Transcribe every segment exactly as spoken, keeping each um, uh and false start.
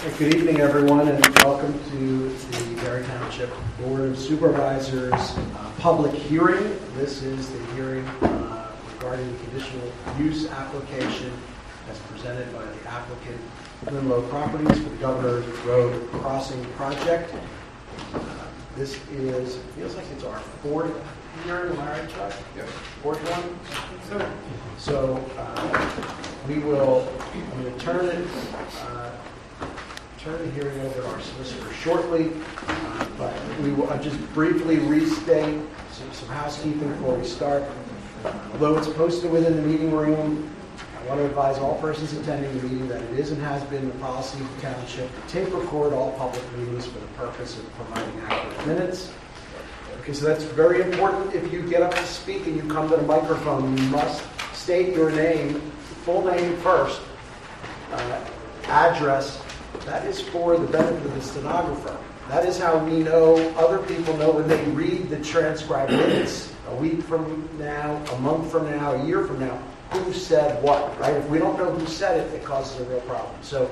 Good evening, everyone, and welcome to the Berry Township Board of Supervisors uh, public hearing. This is the hearing uh, regarding the conditional use application as presented by the applicant, Linlow Properties, for the Governor's Road Crossing Project. Uh, this is, feels like it's our fourth hearing, am I right, Chuck? Yes. Fourth one? So uh, we will, I'm going to turn it, uh, turn the hearing over to our solicitor shortly, uh, but we will I'll just briefly restate some, some housekeeping before we start. Uh, although it's posted within the meeting room, I want to advise all persons attending the meeting that it is and has been the policy of the township to tape record all public meetings for the purpose of providing accurate minutes. Okay, so that's very important. If you get up to speak and you come to the microphone, you must state your name, full name first, uh, address. That is for the benefit of the stenographer. That is how we know, other people know when they read the transcribed minutes a week from now, a month from now, a year from now, who said what, right? If we don't know who said it, it causes a real problem. So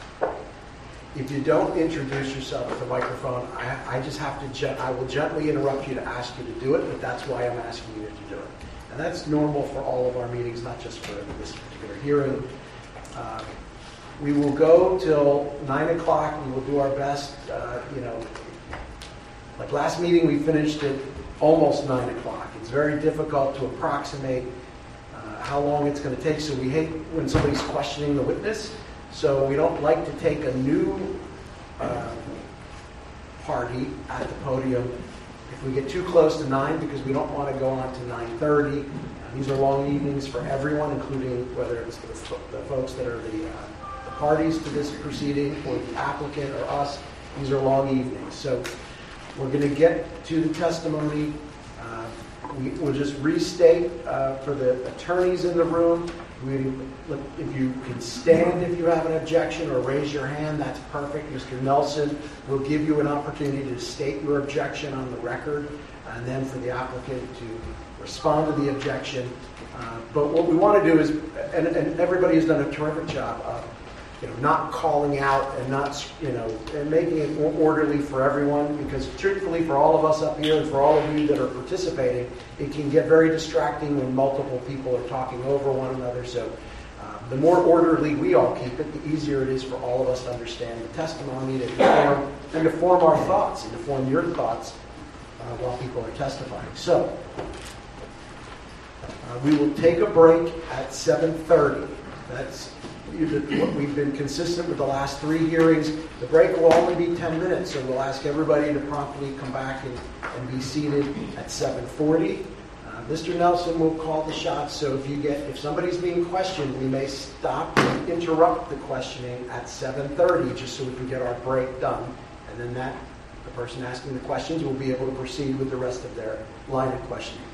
if you don't introduce yourself at the microphone, I, I just have to, gen- I will gently interrupt you to ask you to do it, but that's why I'm asking you to do it. And that's normal for all of our meetings, not just for this particular hearing. Uh, we will go till nine o'clock. We will do our best. Uh, you know, like last meeting, we finished at almost nine o'clock. It's very difficult to approximate uh, how long it's going to take, so we hate when somebody's questioning the witness. So we don't like to take a new uh, party at the podium if we get too close to nine, because we don't want to go on to nine thirty. Uh, these are long evenings for everyone, including whether it's the, the folks that are the, uh, the parties to this proceeding or the applicant or us. These are long evenings. So we're going to get to the testimony. Uh, we, we'll just restate uh, for the attorneys in the room. We, if you can stand if you have an objection or raise your hand, that's perfect. Mister Nelson will give you an opportunity to state your objection on the record, and then for the applicant to respond to the objection. Uh, but what we want to do is, and, and everybody has done a terrific job of, you know, not calling out and not, you know, and making it more orderly for everyone, because truthfully, for all of us up here and for all of you that are participating, it can get very distracting when multiple people are talking over one another. So uh, the more orderly we all keep it, the easier it is for all of us to understand the testimony, to inform, and to form our thoughts, and to form your thoughts uh, while people are testifying. So uh, we will take a break at seven thirty. That's what we've been consistent with the last three hearings. The break will only be ten minutes, so we'll ask everybody to promptly come back and, and be seated at seven forty. Uh, Mister Nelson will call the shots, so if you get if somebody's being questioned, we may stop and interrupt the questioning at seven thirty, just so we can get our break done, and then that the person asking the questions will be able to proceed with the rest of their line of questioning.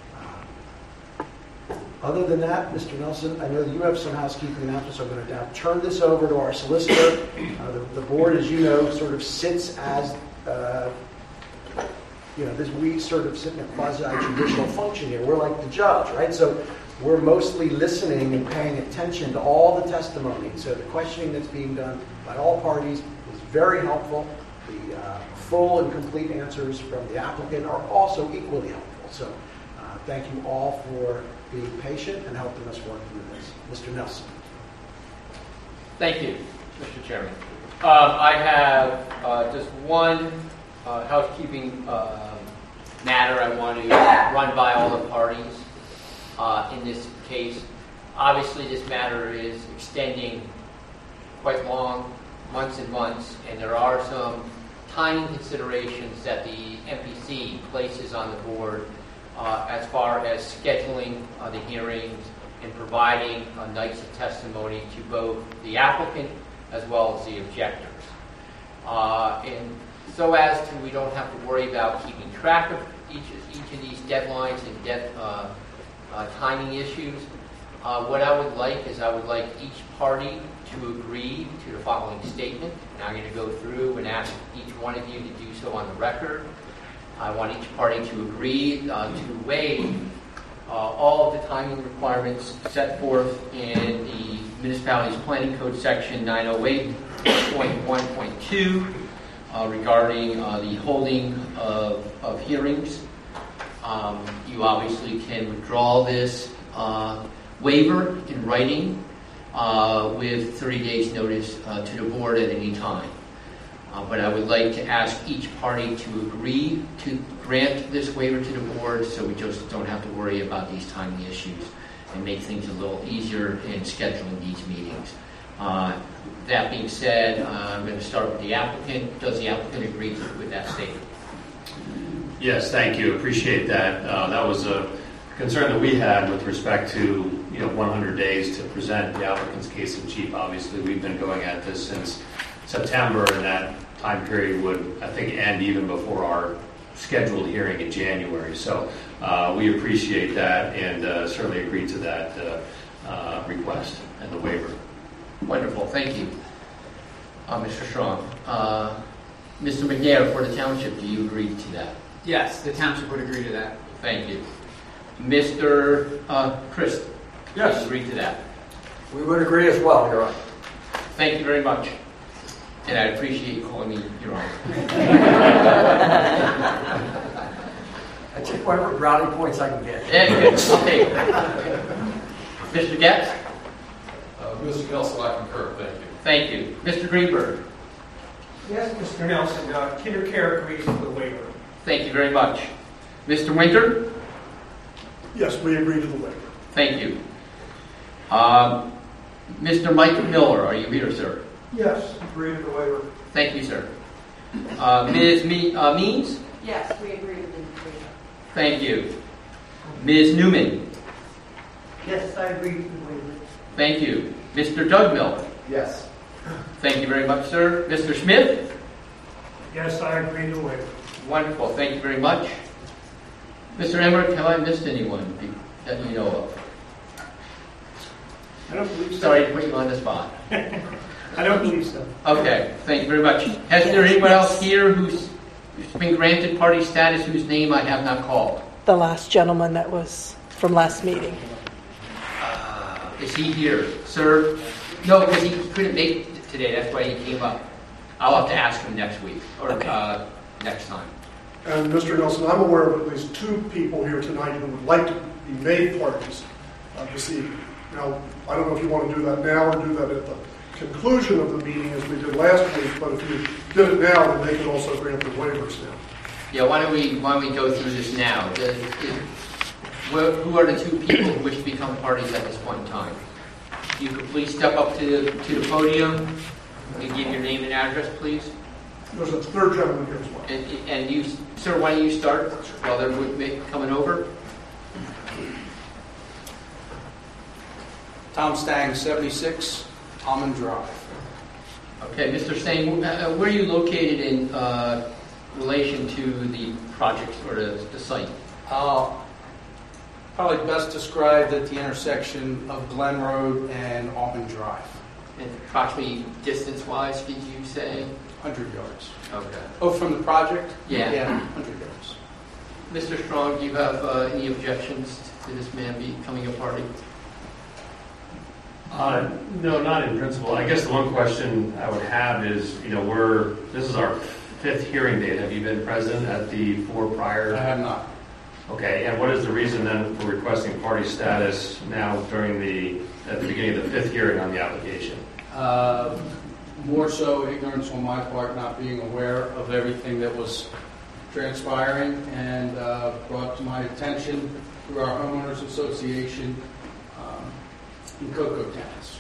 Other than that, Mister Nelson, I know that you have some housekeeping announcements, so I'm going to now turn this over to our solicitor. Uh, the, the board, as you know, sort of sits as, uh, you know, this we sort of sit in a quasi-judicial function here. We're like the judge, right? So we're mostly listening and paying attention to all the testimony. So the questioning that's being done by all parties is very helpful. The uh, full and complete answers from the applicant are also equally helpful. So uh, thank you all for being patient and helping us work through this. Mister Nelson. Thank you, Mister Chairman. Um, I have uh, just one uh, housekeeping uh, matter I want to run by all the parties uh, in this case. Obviously, this matter is extending quite long, months and months, and there are some timing considerations that the M P C places on the board Uh, as far as scheduling uh, the hearings and providing uh, nights of testimony to both the applicant as well as the objectors. Uh, and so as to we don't have to worry about keeping track of each, each of these deadlines and de- uh, uh, timing issues, uh, what I would like is I would like each party to agree to the following statement. And I'm going to go through and ask each one of you to do so on the record. I want each party to agree uh, to waive uh, all of the timing requirements set forth in the Municipalities Planning Code Section nine oh eight point one point two uh, regarding uh, the holding of, of hearings. Um, you obviously can withdraw this uh, waiver in writing uh, with thirty days notice uh, to the board at any time. Uh, but I would like to ask each party to agree to grant this waiver to the board so we just don't have to worry about these timely issues and make things a little easier in scheduling these meetings. Uh, that being said, uh, I'm going to start with the applicant. Does the applicant agree with that statement? Yes, thank you. Appreciate that. Uh, that was a concern that we had with respect to, you know, one hundred days to present the applicant's case in chief. Obviously, we've been going at this since September, and that time period would, I think, end even before our scheduled hearing in January. So uh, we appreciate that and uh, certainly agree to that uh, uh, request and the waiver. Wonderful, thank you, uh, Mister Strong. Uh, Mister McNair, for the township, do you agree to that? Yes, the township would agree to that. Thank you. Mister Uh, Chris? Yes. Do you agree to that? We would agree as well, Your Honor. Thank you very much. And I appreciate you calling me Your Honor. I take whatever brownie points I can get. Yeah, I'll take it. Mister Getz? Uh, Mister Nelson, I concur. Thank you. Thank you. Mister Greenberg? Yes, Mister Nelson, uh, KinderCare agrees with the waiver. Thank you very much. Mister Winter? Yes, we agree to the waiver. Thank you. Um, Mister Michael Miller, are you here, sir? Yes, agree to the waiver. Thank you, sir. Uh, Miz Me- uh, Means? Yes, we agree with the waiver. Thank you. Miz Newman? Yes, I agree with the waiver. Thank you. Mister Doug Miller? Yes. Thank you very much, sir. Mister Smith? Yes, I agree to the waiver. Wonderful. Thank you very much. Mister Emmerich, have I missed anyone that you know of? I don't believe so. Sorry to put you on the spot. I don't believe so. Okay, thank you very much. Has there anyone else here who's who's been granted party status whose name I have not called? The last gentleman that was from last meeting. Uh, is he here? Sir? No, because he couldn't make it today. That's why he came up. I'll have to ask him next week or Okay. uh, next time. And Mister Nelson, I'm aware of at least two people here tonight who would like to be made parties uh, this evening. Now, I don't know if you want to do that now or do that at the conclusion of the meeting as we did last week, but if you did it now, then they can also grant the waivers now. Yeah, why don't we why don't we go through this now? The, is, wh- who are the two people who wish to become parties at this point in time? You could please step up to the, to the podium and give your name and address, please. There's a third gentleman here as well. And, and you, sir, why don't you start while they're with me coming over? Tom Stang, seventy-six Almond Drive. Okay, Mister Stang, uh, where are you located in uh, relation to the project or the, the site? Uh, probably best described at the intersection of Glen Road and Almond Drive. And approximately distance-wise, did you say? one hundred yards. Okay. Oh, from the project? Yeah. Yeah, one hundred yards. Mister Strong, do you have uh, any objections to this man becoming a party? Uh, no, not in principle. I guess the one question I would have is, you know, we're this is our fifth hearing date. Have you been present at the four prior? I have not. Okay, and what is the reason then for requesting party status now during the at the beginning of the fifth hearing on the application? Uh, more so ignorance on my part, not being aware of everything that was transpiring, and uh, brought to my attention through our homeowners association um, in Cocoa Towns.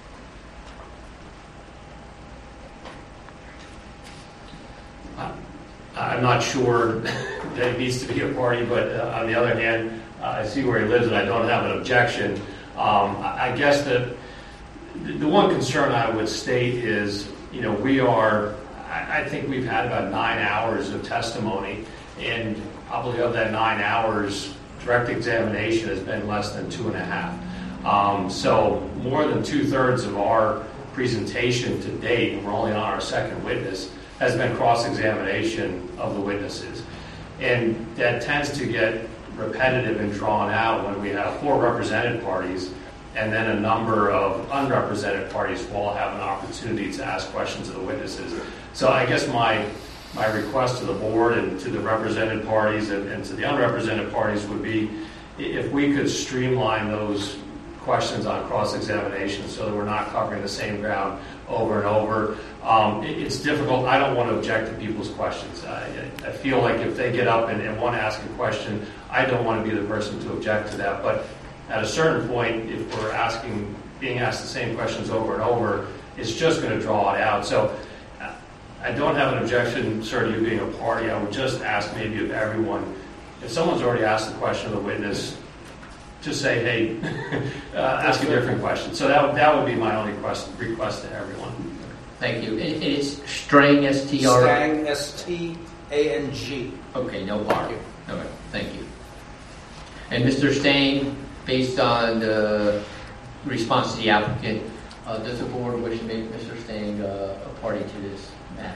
I'm not sure that it needs to be a party, but uh, on the other hand, uh, I see where he lives and I don't have an objection. Um, I I guess that the one concern I would state is, you know, we are, I I think we've had about nine hours of testimony, and probably of that nine hours, direct examination has been less than two and a half. Um, so more than two-thirds of our presentation to date, and we're only on our second witness, has been cross-examination of the witnesses. And that tends to get repetitive and drawn out when we have four represented parties and then a number of unrepresented parties will all have an opportunity to ask questions of the witnesses. So I guess my my request to the board and to the represented parties and, and to the unrepresented parties would be if we could streamline those questions on cross-examination so that we're not covering the same ground over and over. Um, it, it's difficult. I don't want to object to people's questions. I, I feel like if they get up and, and want to ask a question, I don't want to be the person to object to that. But at a certain point, if we're asking, being asked the same questions over and over, it's just going to draw it out. So I don't have an objection, sir, to you being a party. I would just ask maybe of everyone, if someone's already asked the question of the witness, just say, hey, uh, ask a different question. So that, that would be my only request, request to everyone. Thank you. It, it's Strang, S T R. Stang, S T A N G. Okay, no R. Okay, thank you. And Mister Stang, based on the response to the applicant, uh, does the board wish to make Mister Stang uh, a party to this matter?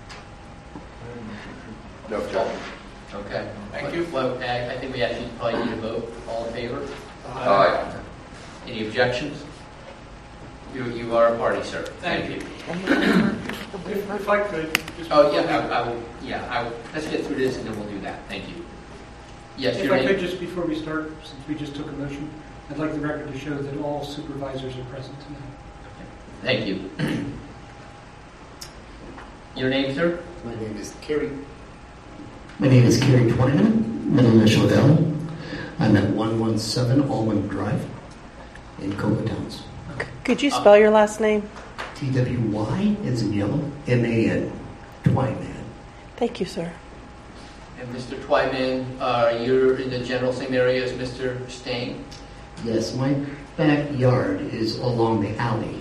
No objection. Okay. Thank you. Well, I I think we actually probably need a vote. All in favor? Aye. Any objections? You, you are a party, sir. Thank you. If if I could. just- Oh, yeah, I, I will, yeah, I will, let's get through this and then we'll do that. Thank you. Yes, If your I name? could, just before we start, since we just took a motion, I'd like the record to show that all supervisors are present tonight. Thank you. Your name, sir? My name is Kerry. My name is Kerry Twyman, middle initial L. I'm at one one seven Almond Drive in Cocoa Towns. Could you spell your last name? T W Y is in yellow, M A N, Twyman. Thank you, sir. And Mister Twyman, uh, you're in the general same area as Mister Stang? Yes, my backyard is along the alley,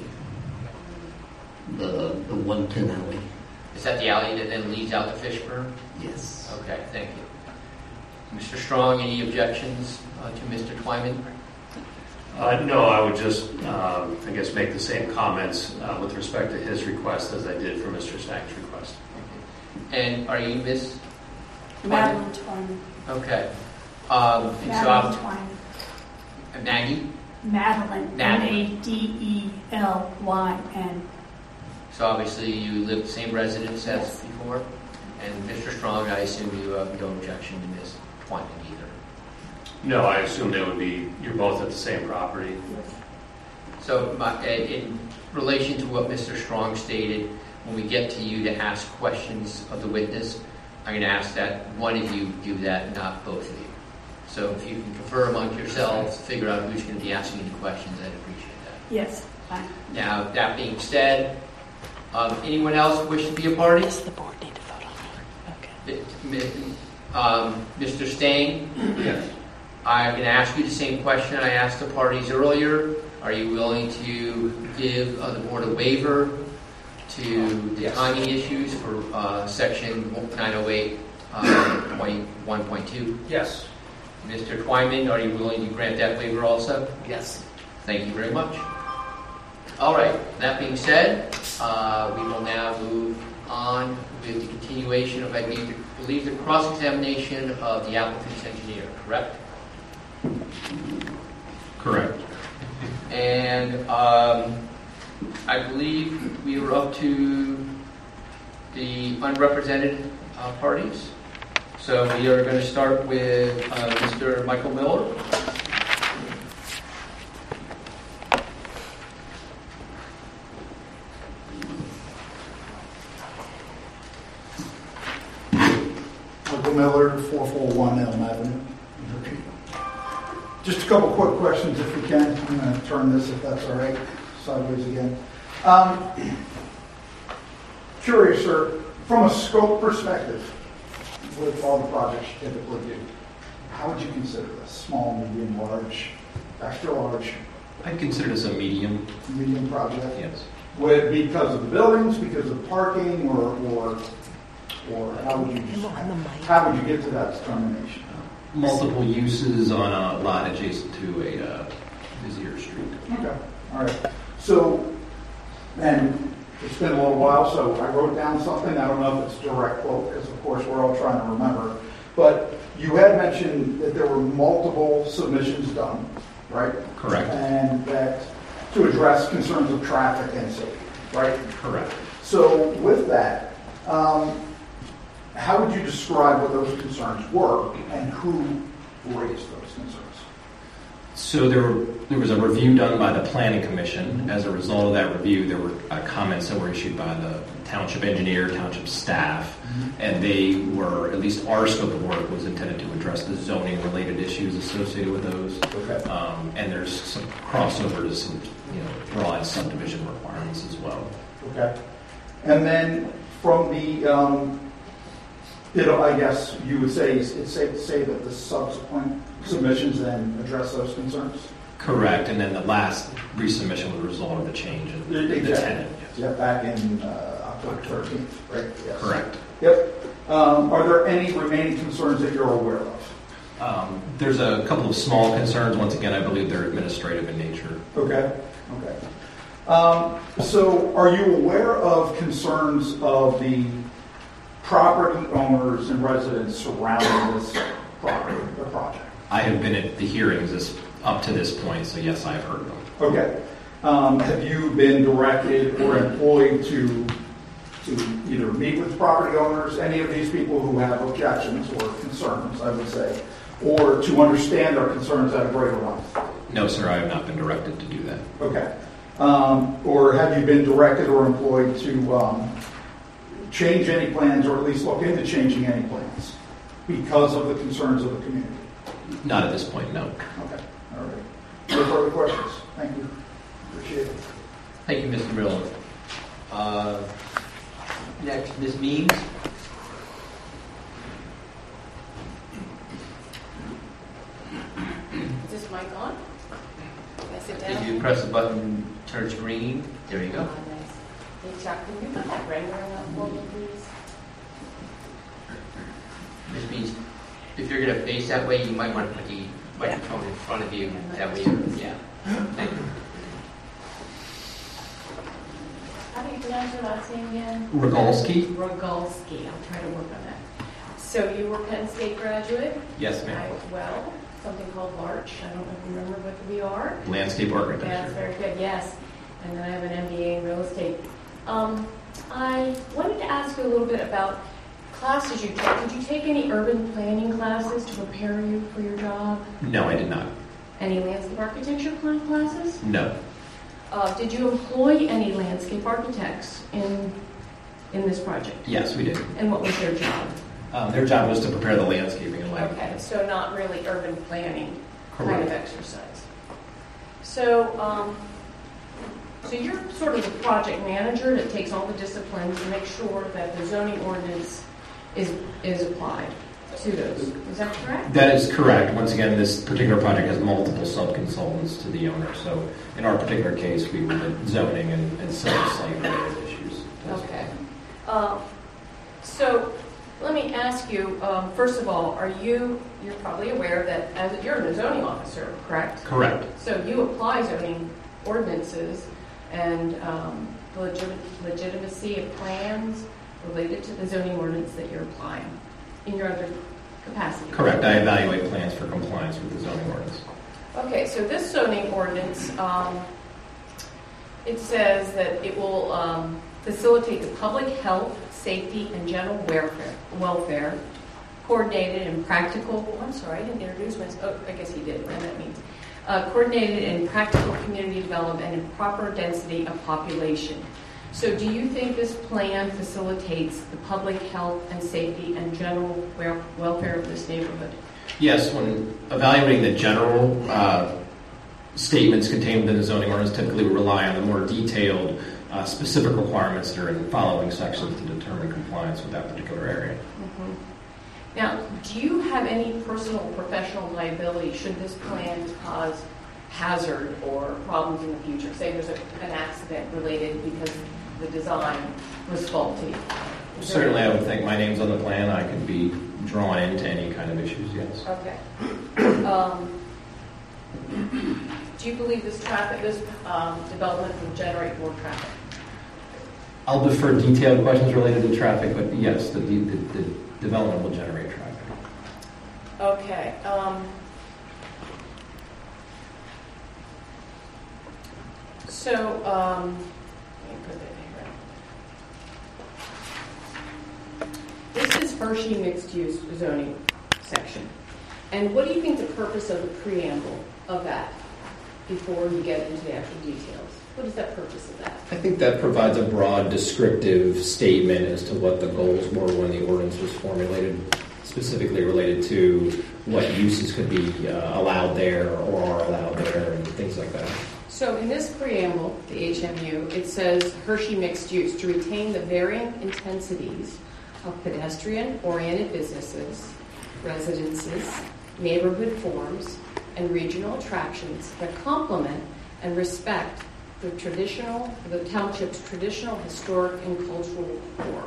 the the one ten alley. Is that the alley that then leads out to Fishburne? Yes. Okay, thank you. Mister Strong, any objections uh, to Mister Twyman? Uh, no, I would just, um, I guess, make the same comments uh, with respect to his request as I did for Mister Stang's request. And are you Miss Madeline Twyman. Okay. Um, and so Madeline I'm, Twyman. Maggie? Madeline. Madeline. M A D E L Y N. So obviously you live the same residence as Yes. before? And Mister Strong, I assume you have no objection to Miss Twyman either? No, I assume they would be, you're both at the same property. So my, in relation to what Mister Strong stated, when we get to you to ask questions of the witness, I'm going to ask that one of you do that, not both of you. So if you can confer among yourselves, figure out who's going to be asking the questions, I'd appreciate that. Yes, fine. Now, that being said, um, anyone else wish to be a party? Does the board need to vote on that? Okay. Um, Mister Stang? Yes. I'm going to ask you the same question I asked the parties earlier. Are you willing to give uh, the board a waiver to the Yes. timing issues for uh, section nine oh eight point one point two? Yes. Mister Twyman, are you willing to grant that waiver also? Yes. Thank you very much. All right, that being said, uh, we will now move on with the continuation of, I believe, the cross-examination of the applicant's engineer, correct? Correct. And um, I believe we were up to the unrepresented uh, parties. So we are going to start with uh, Mister Michael Miller. Michael Miller, four four one Elm Avenue. Just a couple quick questions if we can. I'm going to turn this, if that's all right, sideways again. Um, curious, sir, from a scope perspective, with all the projects you typically do, how would you consider this? Small, medium, large, extra large, I'd consider this a medium. medium project? Yes. Would it be because of the buildings, because of parking, or, or, or how would you, how would you get to that determination? Multiple uses on a lot adjacent to a uh, busier street. Okay, all right. So, and it's been a little while, so I wrote down something. I don't know if it's a direct quote, because of course we're all trying to remember. But you had mentioned that there were multiple submissions done right? Correct. And that to address concerns of traffic and safety, right? Correct. So with that, um, how would you describe what those concerns were and who raised those concerns? So there, were, there was a review done by the Planning Commission. As a result of that review, there were uh, comments that were issued by the township engineer, township staff, mm-hmm. and they were, at least our scope of work was intended to address the zoning-related issues associated with those. Okay. Um, and there's some crossover to some, you know, broad subdivision requirements as well. Okay. And then from the, um, you know, I guess you would say it's safe to say that the subsequent submissions then address those concerns? Correct, and then the last resubmission was a result of the change in the, exactly. the tenant. Yes. Yeah, back in uh, October thirteenth, right? Yes. Correct. Yep. Um, are there any remaining concerns that you're aware of? Um, there's a couple of small concerns. Once again, I believe they're administrative in nature. Okay. Okay. Um, so, are you aware of concerns of the property owners and residents surrounding this property, the project? I have been at the hearings this, up to this point, so yes, I've heard them. Okay. Um, have you been directed or employed to to either meet with property owners, any of these people who have objections or concerns, I would say, or to understand their concerns at a greater length? No, sir, I have not been directed to do that. Okay. Um, or have you been directed or employed to um, change any plans, or at least look into changing any plans because of the concerns of the community? Not at this point, no. Okay. All right. No further questions? Thank you. Appreciate it. Thank you, Mister Miller. Uh, next, Miz Means. Is this mic on? Can I sit down? If you press the button, turns green. There you go. Oh, nice. Hey, Chuck, can you put that ringer on for me, please? Miz Means, if you're going to face that way, you might want to put the microphone in front of you. That way, yeah. Thank you. How do you pronounce your last name again? Rogalski? Rogalski. I'll try to work on that. So you were Penn State graduate? Yes, ma'am. I, well, something called Larch. I don't know if you remember what we are. Landscape architecture. That's very good, yes. And then I have an M B A in real estate. Um, I wanted to ask you a little bit about classes you took. Did you take any urban planning classes to prepare you for your job? No, I did not. Any landscape architecture classes? No. Uh, did you employ any landscape architects in in this project? Yes, we did. And what was their job? Um, their job was to prepare the landscaping and lighting. Okay, so not really urban planning kind Correct. of exercise. So, um, so you're sort of the project manager that takes all the disciplines to make sure that the zoning ordinance is is applied to those. Is that correct? That is correct. Once again, this particular project has multiple sub-consultants to the owner. So in our particular case, we were the zoning and, and some site-related issues. Okay. Um, so let me ask you, um, first of all, are you, you're probably aware that as you're the zoning officer, correct? Correct. So you apply zoning ordinances and um, the legit- legitimacy of plans related to the zoning ordinance that you're applying in your other capacity. Correct. I evaluate plans for compliance with the zoning ordinance. Okay, so this zoning ordinance, um, it says that it will um, facilitate the public health, safety, and general welfare, welfare coordinated and practical, oh, I'm sorry, I didn't introduce myself. Oh, I guess he did, what that means. Uh, coordinated and practical community development and proper density of population. So do you think this plan facilitates the public health and safety and general welfare of this neighborhood? Yes, when evaluating the general uh, statements contained within the zoning ordinance, typically we rely on the more detailed uh, specific requirements that are in the following sections to determine compliance with that particular area. Mm-hmm. Now, do you have any personal or professional liability should this plan cause hazard or problems in the future? Say there's a, an accident related because the design was faulty. Certainly, I would think my name's on the plan. I could be drawn into any kind of issues, yes. Okay. Um, do you believe this traffic, this um, development will generate more traffic? I'll defer detailed questions related to traffic, but yes, the, the, the development will generate traffic. Okay. Um, So, um, let me put that here. This is Hershey mixed-use zoning section. And what do you think the purpose of the preamble of that before you get into the actual details? What is that purpose of that? I think that provides a broad descriptive statement as to what the goals were when the ordinance was formulated, specifically related to what uses could be uh, allowed there or are allowed there and things like that. So in this preamble, the H M U, it says Hershey mixed use to retain the varying intensities of pedestrian-oriented businesses, residences, neighborhood forms, and regional attractions that complement and respect the traditional, the township's traditional, historic, and cultural core.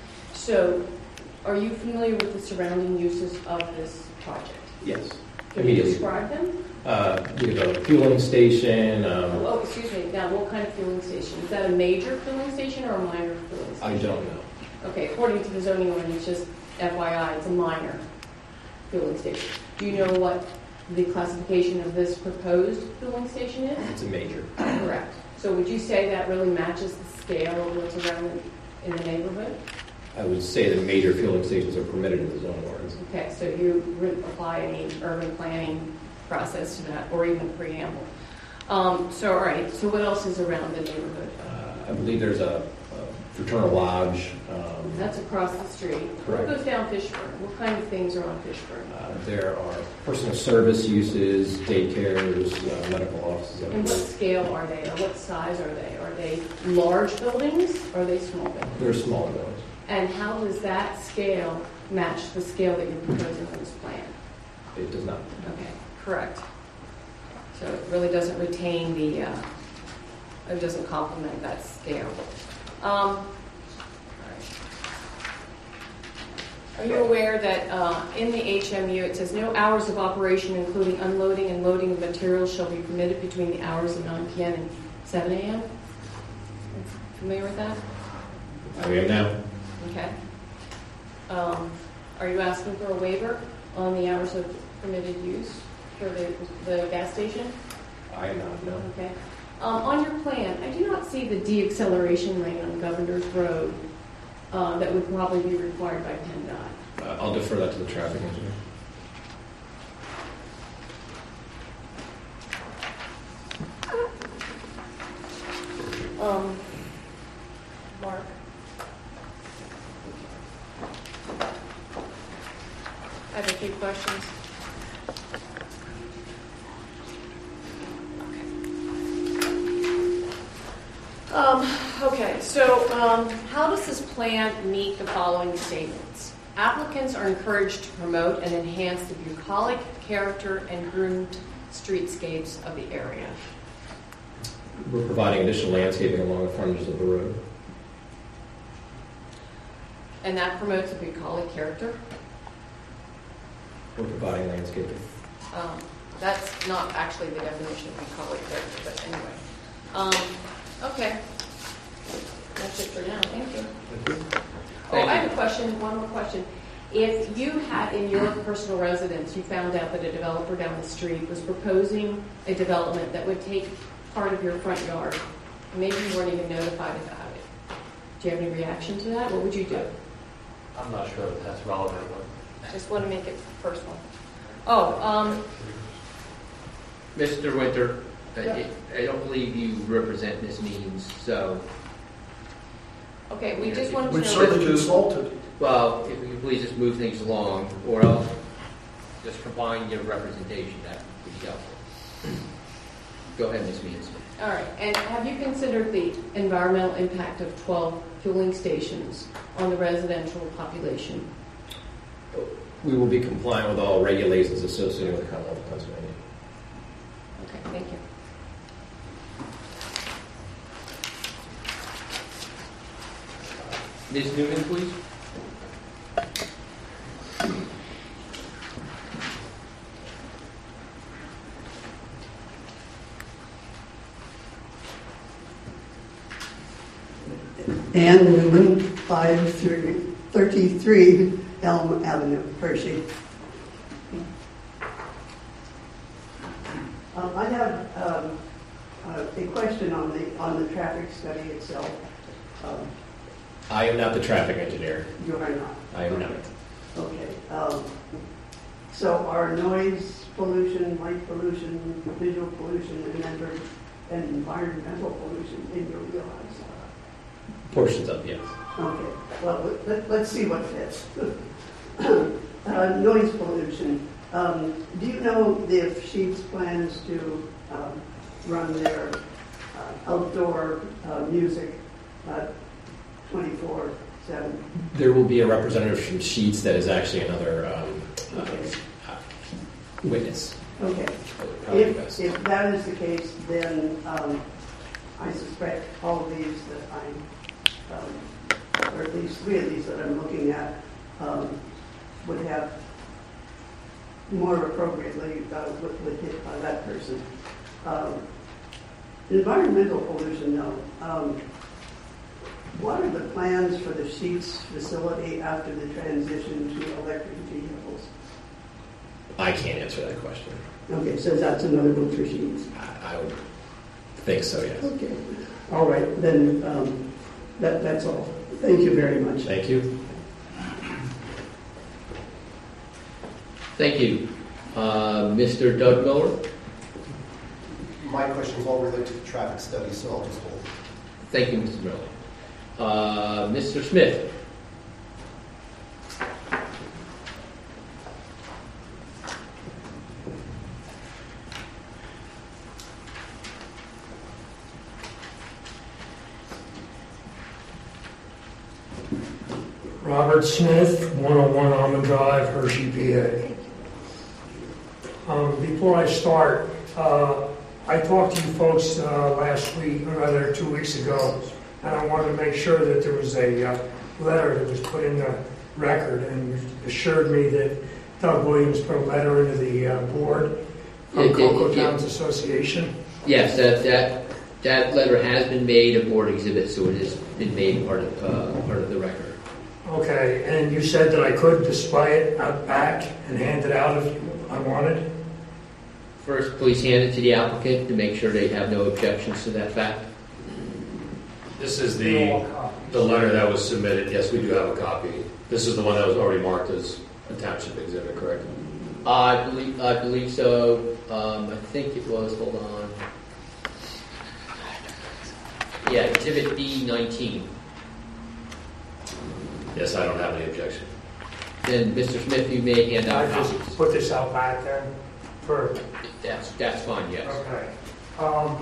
So, are you familiar with the surrounding uses of this project? Yes. Can you Immediately. describe them? Uh, we have a fueling station. Um, Oh, excuse me. Now, what kind of fueling station? Is that a major fueling station or a minor fueling station? I don't know. Okay, according to the zoning ordinance, just F Y I, it's a minor fueling station. Do you know what the classification of this proposed fueling station is? It's a major. Correct. So would you say that really matches the scale of what's around in, in the neighborhood? I would say that major fueling stations are permitted in the zoning ordinance. Okay, so you wouldn't apply any urban planning process to that, or even preamble. Um, so, all right, so what else is around the neighborhood? Uh, I believe there's a, a fraternal lodge. Um, That's across the street. Correct. What goes down Fishburne? What kind of things are on Fishburne? uh, there are personal service uses, daycares, uh, medical offices. And what scale are they, or what size are they? Are they large buildings, or are they small buildings? They're smaller buildings. And how does that scale match the scale that you're proposing on this plan? It does not. Okay, correct. So it really doesn't retain the, uh, it doesn't complement that scale. Um, all right. Are you aware that uh, in the H M U it says no hours of operation including unloading and loading of materials shall be permitted between the hours of nine p.m. and seven a.m.? Familiar with that? I am now. Okay. Um, are you asking for a waiver on the hours of permitted use for the, the gas station? I am not, no. Okay. Um, on your plan, I do not see the de-acceleration lane on Governor's Road uh, that would probably be required by PennDOT. Uh, I'll defer that to the traffic engineer. Um, Mark? I have a few questions. Um, okay, so um, how does this plan meet the following statements? Applicants are encouraged to promote and enhance the bucolic character and groomed streetscapes of the area. We're providing additional landscaping along the frontages of the road. And that promotes a bucolic character? We're providing landscaping. Um, that's not actually the definition of bucolic character, but anyway. Um, okay. That's it for now. Thank you. Oh, I have a question, one more question. If you had in your personal residence, you found out that a developer down the street was proposing a development that would take part of your front yard, maybe you weren't even notified about it. Do you have any reaction to that? What would you do? I'm not sure that that's relevant. Just want to make it personal. Oh, um, Mister Winter, I- Yeah. I don't believe you represent Miz Means, so, okay, we just wanted to We've know. certainly consulted. well, if you could please just move things along, or else just combine your representation, that would be helpful. Go ahead, Miz Means. All right, and have you considered the environmental impact of twelve fueling stations on the residential population? We will be compliant with all regulations associated with the Commonwealth of Pennsylvania. Okay, thank you. Miz Newman, please. Ann Newman, five thirty-three Elm Avenue, Hershey. Um, I have um, uh, a question question on the, on the traffic study itself. Um, I am not the traffic engineer. You are not? I am not. Okay. Um, so are noise pollution, light pollution, visual pollution, and then and environmental pollution in your wheelhouse? Portions of, yes. Okay. Well, let, let's see what fits. uh, noise pollution. Um, do you know if Sheets plans to um, run their uh, outdoor uh, music uh, twenty-four seven? There will be a representative from Sheets that is actually another um, Okay. uh, witness. Okay. Probably If, best. if that is the case, then um, I suspect all of these that I'm, um, or at least three of these that I'm looking at, um, would have more appropriately uh, would, would hit by that person. Um, environmental pollution, though. Um, what are the plans for the Sheets facility after the transition to electric vehicles? I can't answer that question. Okay, so that's another one for Sheets. I, I would think so, yes. Okay. All right, then um, that, that's all. Thank you very much. Thank you. Thank you. Uh, Mister Doug Miller? My questions all relate to the traffic study, so I'll just hold. Thank you, Mister Miller. Uh, Mister Smith? Robert Smith, one oh one Almond Drive, Hershey, P A. Um, before I start, uh, I talked to you folks uh, last week, or rather two weeks ago, and I wanted to make sure that there was a uh, letter that was put in the record, and you assured me that Doug Williams put a letter into the uh, board from It- it- Cocoa it- Towns Association. Yes, that, that, that letter has been made a board exhibit, so it has been made part of, uh, part of the record. Okay, and you said that I could display it out back and hand it out if I wanted? First, please hand it to the applicant to make sure they have no objections to that fact. This is the, the letter that was submitted. Yes, we do have a copy. This is the one that was already marked as a township exhibit, correct? I believe, I believe so. Um, I think it was, hold on. Yeah, exhibit D nineteen. Yes, I don't have any objection. Then, Mister Smith, you may hand out I copies. just put this out back then for... That's, that's fine, yes. Okay. Um,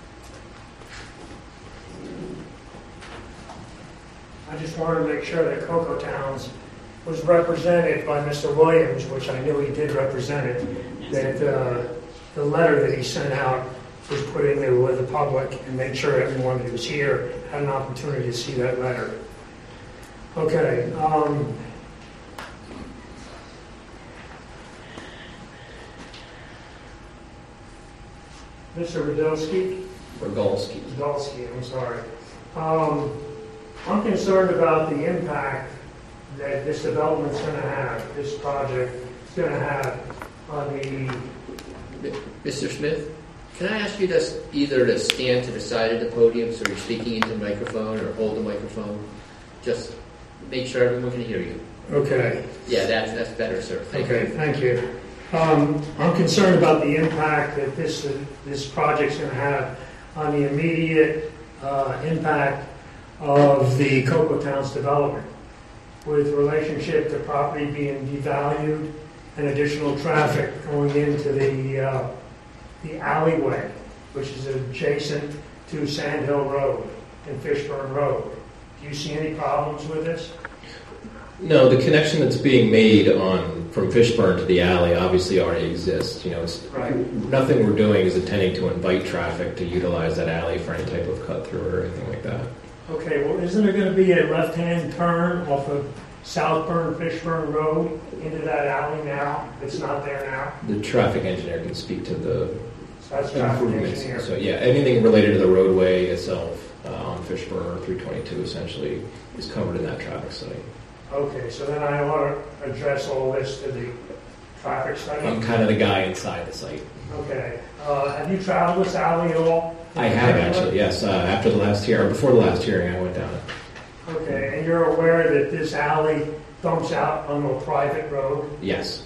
I just wanted to make sure that Cocoa Towns was represented by Mister Williams, which I knew he did represent it, that uh, the letter that he sent out was put in there with the public and made sure everyone who was here had an opportunity to see that letter. Okay. Um, Mister Radowski? Rogolski. Radowski, I'm sorry. Um, I'm concerned about the impact that this development's going to have, this project is going to have on the... Mister Smith, can I ask you to s- either to stand to the side of the podium so you're speaking into the microphone, or hold the microphone? Just make sure everyone can hear you. Okay. Yeah, that's, that's better, sir. Thank Okay, you. thank you. Um, I'm concerned about the impact that this, uh, this project's going to have on the immediate uh, impact of the Cocoa Towns development, with relationship to property being devalued and additional traffic going into the, uh, the alleyway, which is adjacent to Sand Hill Road and Fishburne Road. Do you see any problems with this? No, the connection that's being made on from Fishburne to the alley obviously already exists. You know, it's, Right. nothing we're doing is intending to invite traffic to utilize that alley for any type of cut through or anything like that. Okay, well, isn't there going to be a left-hand turn off of Southburn, Fishburne Road into that alley now? It's not there now? The traffic engineer can speak to the So that's traffic improvements. engineer. So yeah, anything related to the roadway itself uh, on Fishburne or three twenty-two essentially is covered in that traffic study. Okay, so then I want to address all this to the traffic study? I'm kind of the guy inside the site. Okay. Uh, have you traveled this alley at all? I have actually, yes. Uh, after the last hearing, or before the last hearing, I went down it. Okay, and you're aware that this alley dumps out on a private road? Yes.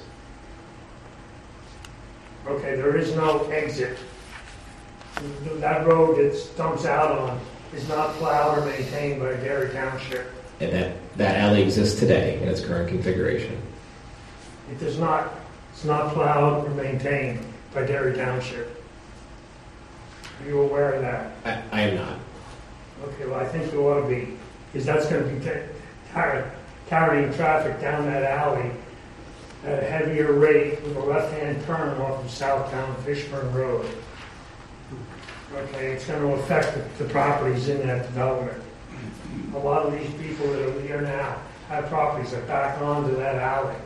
Okay, there is no exit. That road that dumps out on is not plowed or maintained by Derry Township. And that, that alley exists today in its current configuration. It does not, it's not plowed or maintained by Derry Township. Are you aware of that? I, I am not. Okay, well, I think you ought to be, because that's going to be ca- car- carrying traffic down that alley at a heavier rate with a left-hand turn off of Southtown Fishburne Road. Okay, it's going to affect the, the properties in that development. A lot of these people that are here now have properties that back onto that alley.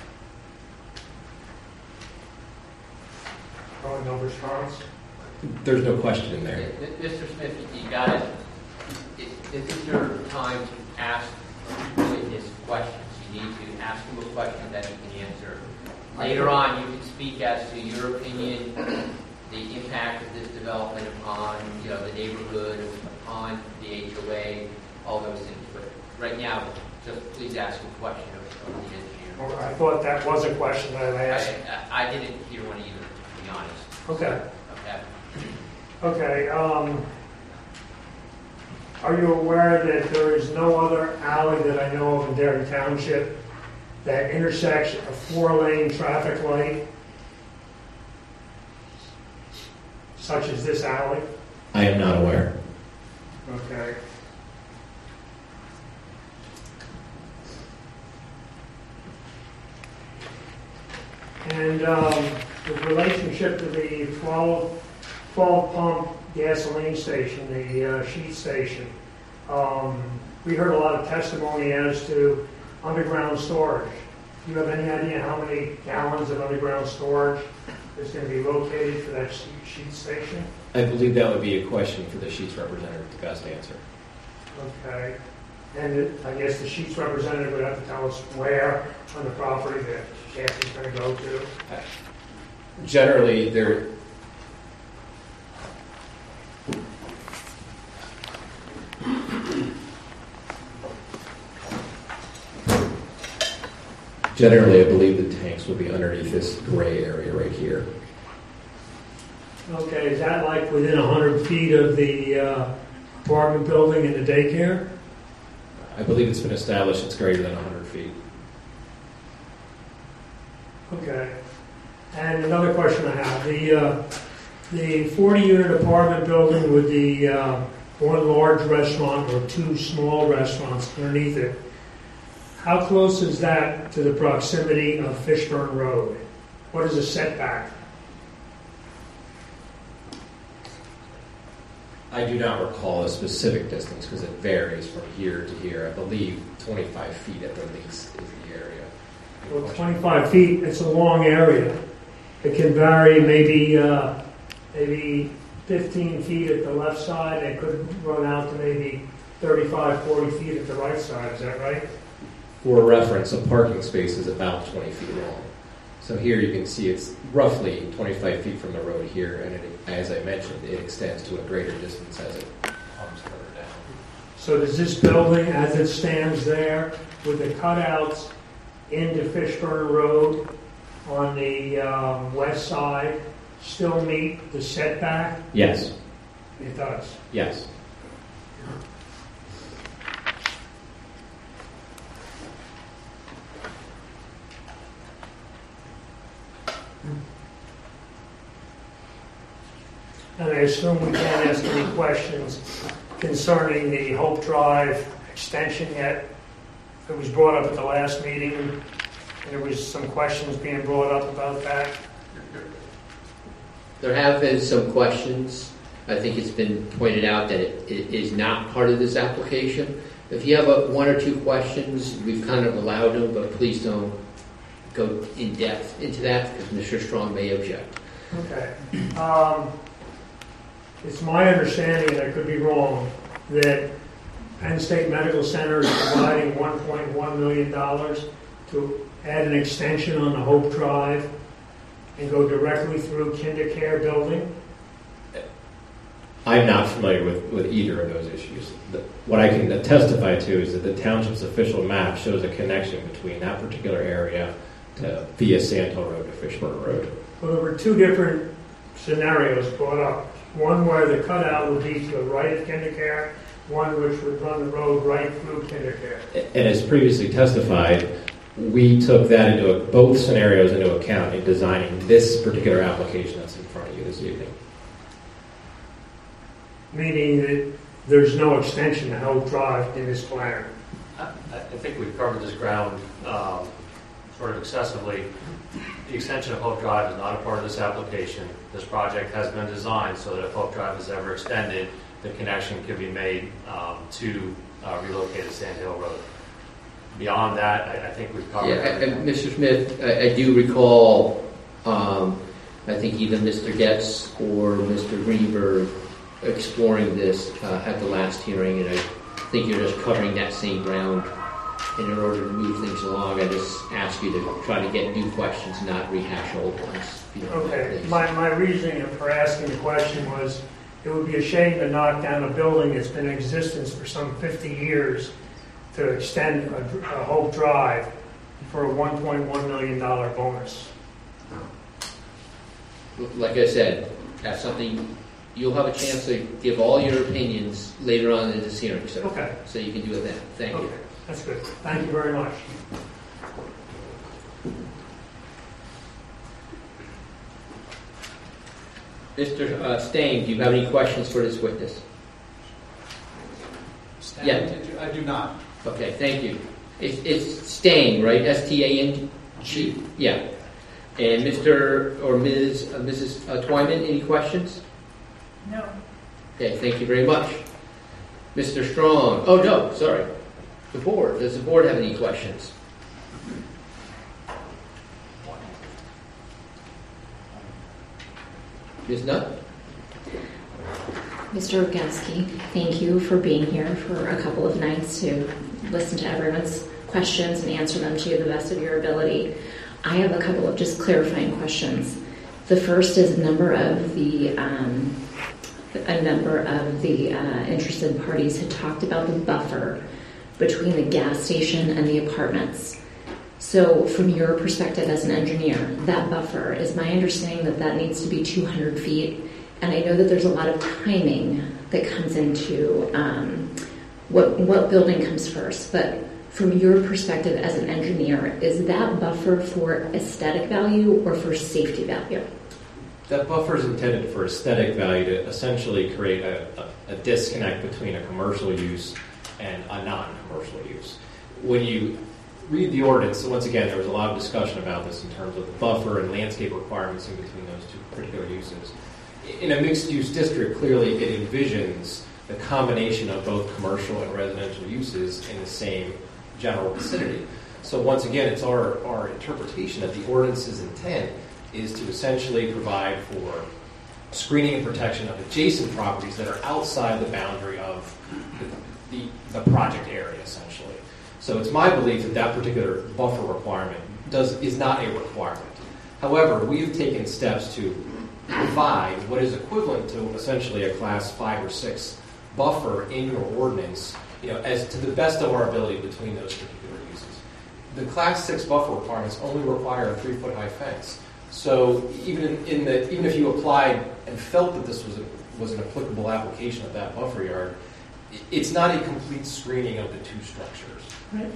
Oh, no response? There's no question in there. Mister Smith, you got it. This is your time to ask really his questions. You need to ask him a question that he can answer. Later on, you can speak as to your opinion, the impact of this development upon, you know, the neighborhood, upon the H O A, all those things. But right now, just please ask a question of, of the engineer. Well, I thought that was a question that I asked. I, I, I didn't hear one either, to be honest. Okay. Okay. Okay, um, are you aware that there is no other alley that I know of in Derry Township that intersects a four-lane traffic light, such as this alley? I am not aware. Okay. And um, with relationship to the twelve, twelve pump gasoline station, the uh, Sheet station, um, we heard a lot of testimony as to underground storage. Do you have any idea how many gallons of underground storage is going to be located for that Sheet station? I believe that would be a question for the Sheets representative to best answer. Okay. And it, I guess the Sheets representative would have to tell us where on the property that gas is going to go to. Generally, there. Generally, I believe the tanks will be underneath this gray area right here. Okay, is that like within one hundred feet of the uh, apartment building and the daycare? I believe it's been established it's greater than one hundred feet. Okay. And another question I have, the uh, the forty-unit apartment building with the uh, one large restaurant or two small restaurants underneath it, how close is that to the proximity of Fishburne Road? What is the setback? I do not recall a specific distance because it varies from here to here. I believe twenty-five feet at the least is the area. Well, twenty-five feet, it's a long area. It can vary maybe uh, maybe fifteen feet at the left side. It could run out to maybe thirty-five, forty feet at the right side. Is that right? For reference, a parking space is about twenty feet long. So here you can see it's roughly twenty-five feet from the road here, and it, as I mentioned, it extends to a greater distance as it comes further down. So does this building, as it stands there, with the cutouts into Fishburne Road on the um, west side, still meet the setback? Yes. It does? Yes. And I assume we can't ask any questions concerning the Hope Drive extension yet. It was brought up at the last meeting, and there was some questions being brought up about that. There have been some questions. I think it's been pointed out that it, it is not part of this application. If you have a, one or two questions, we've kind of allowed them, but please don't go in depth into that because Mister Strong may object. Okay. Um, it's my understanding, and I could be wrong, that Penn State Medical Center is providing one point one million dollars to add an extension on the Hope Drive and go directly through KinderCare building. I'm not familiar with, with either of those issues. The, what I can testify to is that the township's official map shows a connection between that particular area to via Sandhill Road to Fishburne Road. Well, there were two different scenarios brought up. One where the cutout would be to the right of KinderCare, one which would run the road right through KinderCare. And as previously testified, we took that into both scenarios into account in designing this particular application that's in front of you this evening. Meaning that there's no extension to Hope Drive in this plan. I, I think we've covered this ground um, sort of excessively. The extension of Hope Drive is not a part of this application. This project has been designed so that if Hope Drive is ever extended, the connection can be made um, to uh, relocated Sand Hill Road. Beyond that, I, I think we've covered Yeah, everything. and Mister Smith, I, I do recall, um, I think either Mister Getz or Mister Greenberg exploring this uh, at the last hearing, and I think you're just covering that same ground. And in order to move things along, I just ask you to try to get new questions, not rehash old ones. if you don't mind, Okay, please. my, my reasoning for asking the question was it would be a shame to knock down a building that's been in existence for some fifty years to extend a, a Hope Drive for a one point one million dollars bonus. Like I said, that's something you'll have a chance to give all your opinions later on in this hearing, sir. Okay. So you can do it then. Thank Okay, you. that's good. Thank you very much. Mister Uh, Stain, do you have any questions for this witness? Stan, Yeah. did you- I do not. Okay, thank you. It's, it's Stain, right? S T A N G? Yeah. And Mister or Miz Uh, Missus Uh, Twyman, any questions? No. Okay, thank you very much. Mister Strong. Oh, no, sorry. The board. Does the board have any questions? Miz Nutt? Mister Oginski, thank you for being here for a couple of nights to listen to everyone's questions and answer them to the best of your ability. I have a couple of just clarifying questions. The first is a number of the um, a number of the uh, interested parties had talked about the buffer between the gas station and the apartments. So from your perspective as an engineer, that buffer, is my understanding that that needs to be two hundred feet. And I know that there's a lot of timing that comes into um, what, what building comes first. But from your perspective as an engineer, is that buffer for aesthetic value or for safety value? That buffer is intended for aesthetic value to essentially create a, a, a disconnect between a commercial use and a non-commercial use. When you read the ordinance, so once again, there was a lot of discussion about this in terms of the buffer and landscape requirements in between those two particular uses. In a mixed-use district, clearly it envisions the combination of both commercial and residential uses in the same general vicinity. So once again, it's our, our interpretation that the ordinance's intent is to essentially provide for screening and protection of adjacent properties that are outside the boundary of the, the, the project area, essentially. So it's my belief that that particular buffer requirement does is not a requirement. However, we've taken steps to provide what is equivalent to essentially a class five or six buffer in your ordinance, you know, as to the best of our ability between those particular uses. The class six buffer requirements only require a three-foot high fence. So even in, in the even if you applied and felt that this was a, was an applicable application of that buffer yard, it's not a complete screening of the two structures. Right.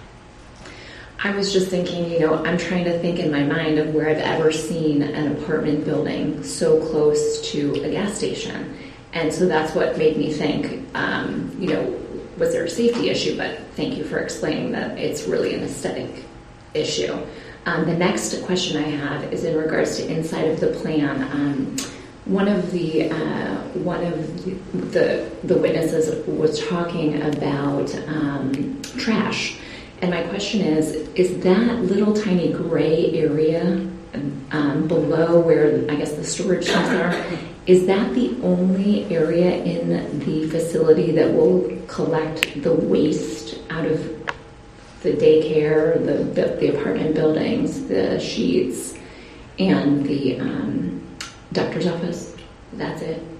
I was just thinking, you know, I'm trying to think in my mind of where I've ever seen an apartment building so close to a gas station. And so that's what made me think, um, you know, was there a safety issue? But thank you for explaining that it's really an aesthetic issue. Um, the next question I have is in regards to inside of the plan. Um, one of the uh, one of the the witnesses was talking about um, trash. And my question is, is that little tiny gray area um, below where I guess the storage tanks are, is that the only area in the facility that will collect the waste out of the daycare, the, the, the apartment buildings, the sheets, and the um, doctor's office? That's it?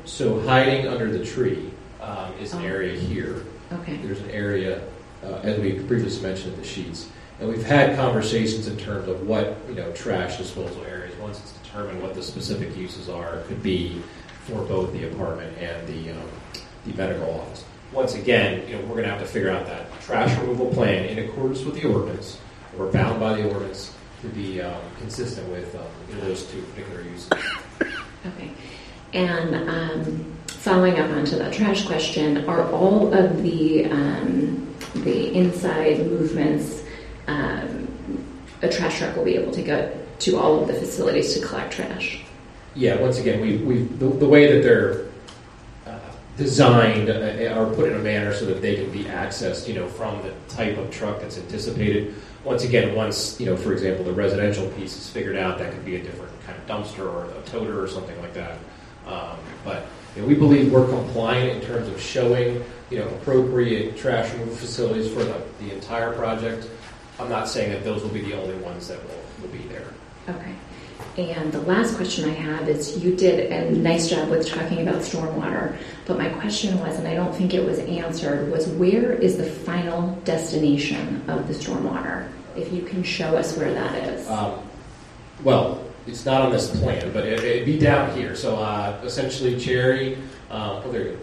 So hiding under the tree um, is an Oh. area here. Okay. There's an area, uh, as we previously mentioned in the sheets. And we've had conversations in terms of what, you know, trash disposal areas, once it's determined what the specific uses are, could be for both the apartment and the, um, the medical office. Once again, you know, we're going to have to figure out that trash removal plan in accordance with the ordinance. We're bound by the ordinance to be um, consistent with um, you know, those two particular uses. Okay. And um, following up onto that trash question, are all of the um, the inside movements, um, a trash truck will be able to go to all of the facilities to collect trash? Yeah, once again, we we the, the way that they're uh, designed uh, are put in a manner so that they can be accessed, you know, from the type of truck that's anticipated. Once again, once, you know, for example, the residential piece is figured out, that could be a different kind of dumpster or a toter or something like that. Um, but you know, we believe we're compliant in terms of showing, you know, appropriate trash removal facilities for the, the entire project. I'm not saying that those will be the only ones that will, will be there. Okay. And the last question I have is, you did a nice job with talking about stormwater, but my question was, and I don't think it was answered, was where is the final destination of the stormwater? If you can show us where that is. Um, well, it's not on this plan, but it, it'd be down here. So uh, essentially, Cherry. Uh, oh, there you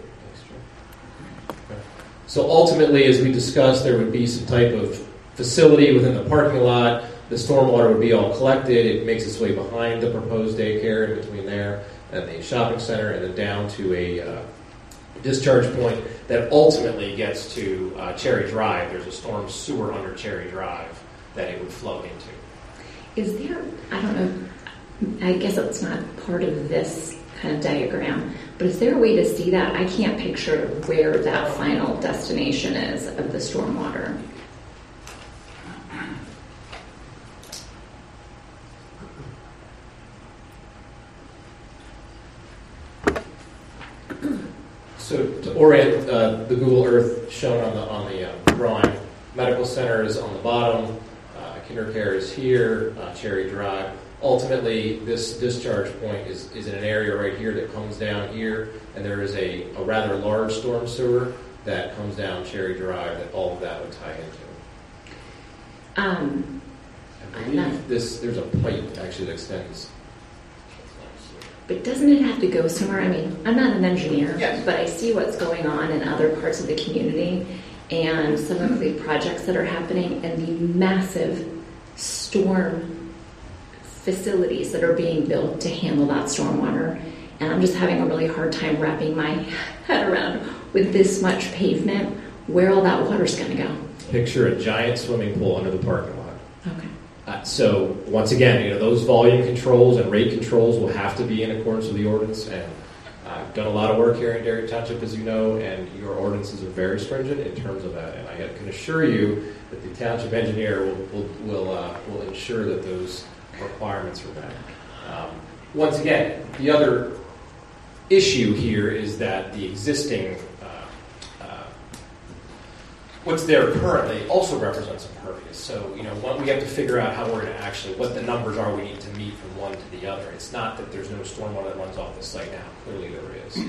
go. Okay. So ultimately, as we discussed, there would be some type of facility within the parking lot. The stormwater would be all collected. It makes its way behind the proposed daycare, in between there and the shopping center, and then down to a uh, discharge point that ultimately gets to uh, Cherry Drive. There's a storm sewer under Cherry Drive that it would flow into. Is there, I don't know, I guess it's not part of this kind of diagram, but is there a way to see that? I can't picture where that final destination is of the stormwater. So to orient uh, the Google Earth shown on the on the uh, drawing, medical center is on the bottom, uh, KinderCare is here, uh, Cherry Drive. Ultimately, this discharge point is, is in an area right here that comes down here, and there is a, a rather large storm sewer that comes down Cherry Drive that all of that would tie into. Um, I believe this there's a pipe actually that extends. But doesn't it have to go somewhere? I mean, I'm not an engineer, Yes. but I see what's going on in other parts of the community and some of the projects that are happening and the massive storm facilities that are being built to handle that stormwater. And I'm just having a really hard time wrapping my head around, with this much pavement, where all that water's going to go. Picture a giant swimming pool under the parking lot. Okay. Uh, so once again, you know, those volume controls and rate controls will have to be in accordance with the ordinance. And I've done a lot of work here in Darien Township, as you know, and your ordinances are very stringent in terms of that. And I can assure you that the township engineer will will will, uh, will ensure that those requirements are met. Um, once again, the other issue here is that the existing uh, uh, what's there currently also represents impervious. So, you know, one, we have to figure out how we're going to actually, what the numbers are we need to meet from one to the other. It's not that there's no stormwater that runs off the site now. Clearly there is.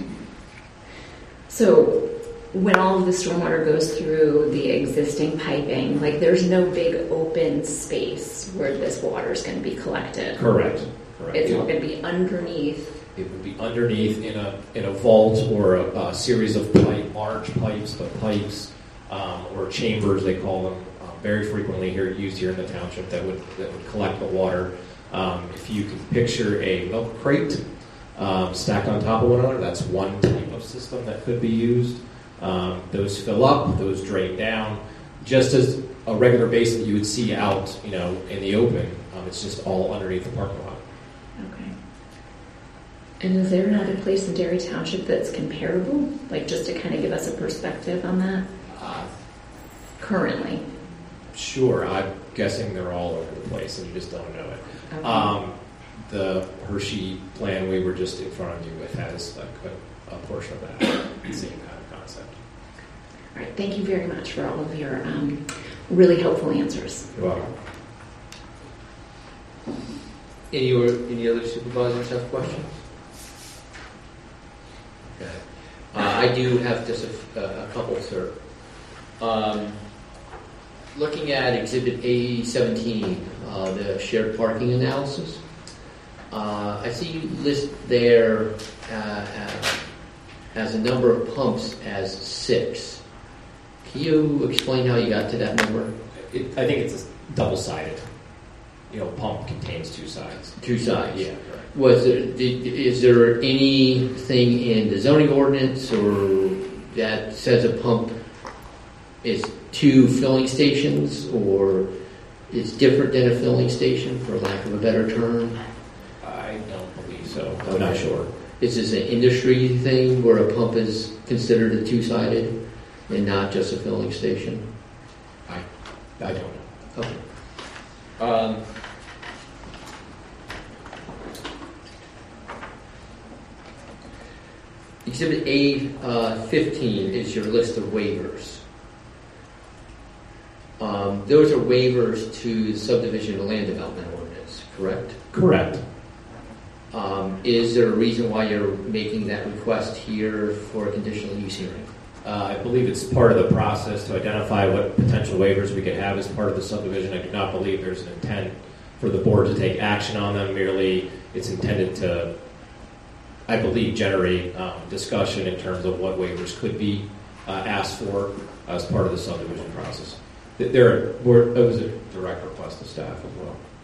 So when all of the stormwater goes through the existing piping, like there's no big open space where this water is going to be collected. Correct. Correct. It's all going to be underneath. It would be underneath in a in a vault or a, a series of pipe, large pipes, but pipes um, or chambers they call them. Uh, very frequently here used here in the township that would that would collect the water. Um, if you could picture a milk crate um, stacked on top of one another, that's one type of system that could be used. Um, those fill up, those drain down, just as a regular basin that you would see out, you know, in the open. Um, it's just all underneath the parking lot. Okay. And is there another place in Derry Township that's comparable? Like, just to kind of give us a perspective on that? Uh, Currently. Sure, I'm guessing they're all over the place and you just don't know it. Okay. Um, the Hershey plan we were just in front of you with has a, a portion of that same kind of concept. All right. Thank you very much for all of your um, really helpful answers. You're welcome. Any, or, any other supervisors have questions? Okay. Uh, I do have just a, a couple, sir. Um, looking at Exhibit A seventeen, uh, the shared parking analysis, uh, I see you list there uh, as a number of pumps as six. Can you explain how you got to that number? It, I think it's double-sided. You know, pump contains two sides. Two sides. Yeah. Was there, did, is there anything in the zoning ordinance or that says a pump is two filling stations, or it's different than a filling station, for lack of a better term? I don't believe so. I'm not sure. Is this an industry thing where a pump is considered a two-sided and not just a filling station? I I don't know. Okay. Um, Exhibit A fifteen is your list of waivers. Um, those are waivers to the subdivision and land development ordinance, correct? Correct. Um, is there a reason why you're making that request here for a conditional use hearing? Uh, I believe it's part of the process to identify what potential waivers we could have as part of the subdivision. I do not believe there's an intent for the board to take action on them. Merely, it's intended to, I believe, generate um, discussion in terms of what waivers could be uh, asked for as part of the subdivision process. There were, it was a direct request to staff as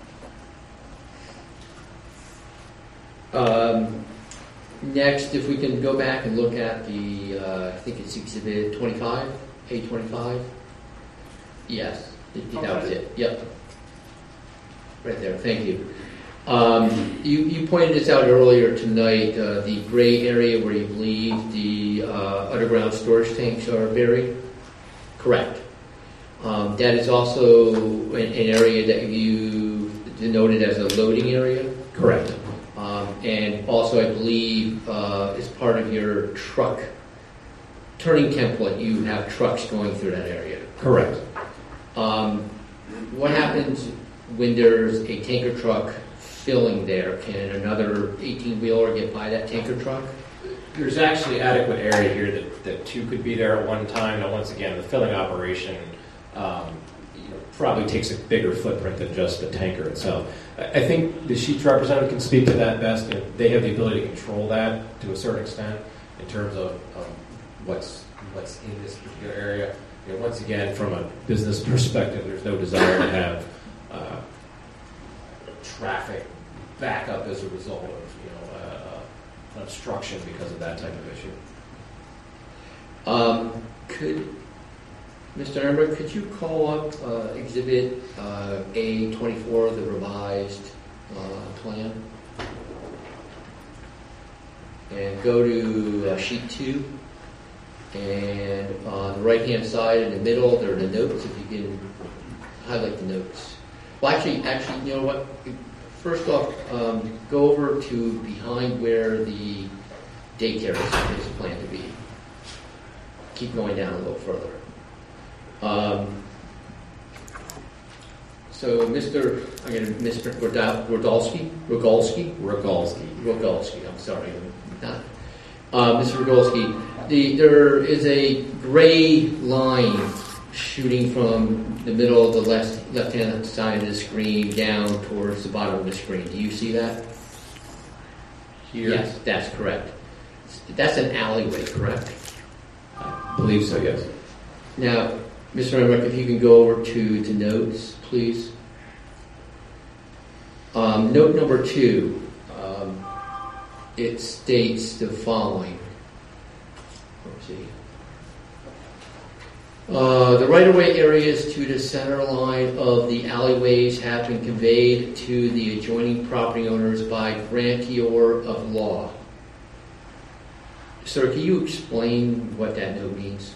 well. Um, next, if we can go back and look at the, uh, I think it's Exhibit twenty-five, A twenty-five. Yes, it, that was it. Yep. Right there. Thank you. Um, you, you pointed this out earlier tonight, uh, the gray area where you believe the uh, underground storage tanks are buried. Correct. Um, that is also an, an area that you denoted as a loading area. Correct. Um, and also, I believe, uh, as part of your truck turning template, you have trucks going through that area. Correct. Um, what happens when there's a tanker truck filling there? Can another eighteen-wheeler get by that tanker truck? There's actually adequate area here that, that two could be there at one time. Now, once again, the filling operation um, you know, probably takes a bigger footprint than just the tanker itself. I think the Sheetz representative can speak to that best. They have the ability to control that to a certain extent in terms of um, what's what's in this particular area. You know, once again, from a business perspective, there's no desire to have uh, traffic backup as a result of you know uh, uh, obstruction because of that type of issue. Um, could Mister Emmer, could you call up uh, Exhibit uh, A twenty-four, the revised uh, plan, and go to uh, Sheet two, and on the right-hand side in the middle, there are the notes. If you can highlight the notes. Well, actually, actually, you know what? First off, um, go over to behind where the daycare is, is planned to be. Keep going down a little further. Um, so, Mister I'm going to Mister Rodolski, Rogalski, Rogalski, Rogalski. I'm sorry, not uh, Mister Rogalski. The there is a gray line shooting from the middle of the left left-hand side of the screen down towards the bottom of the screen. Do you see that? Here? Yes, that's correct. That's an alleyway, correct? I believe so, yes. Now, Mister Emmerich, if you can go over to, to notes, please. Um, note number two, um, it states the following. Let's see. Uh, the right-of-way areas to the center line of the alleyways have been conveyed to the adjoining property owners by grantor of law. Sir, can you explain what that note means?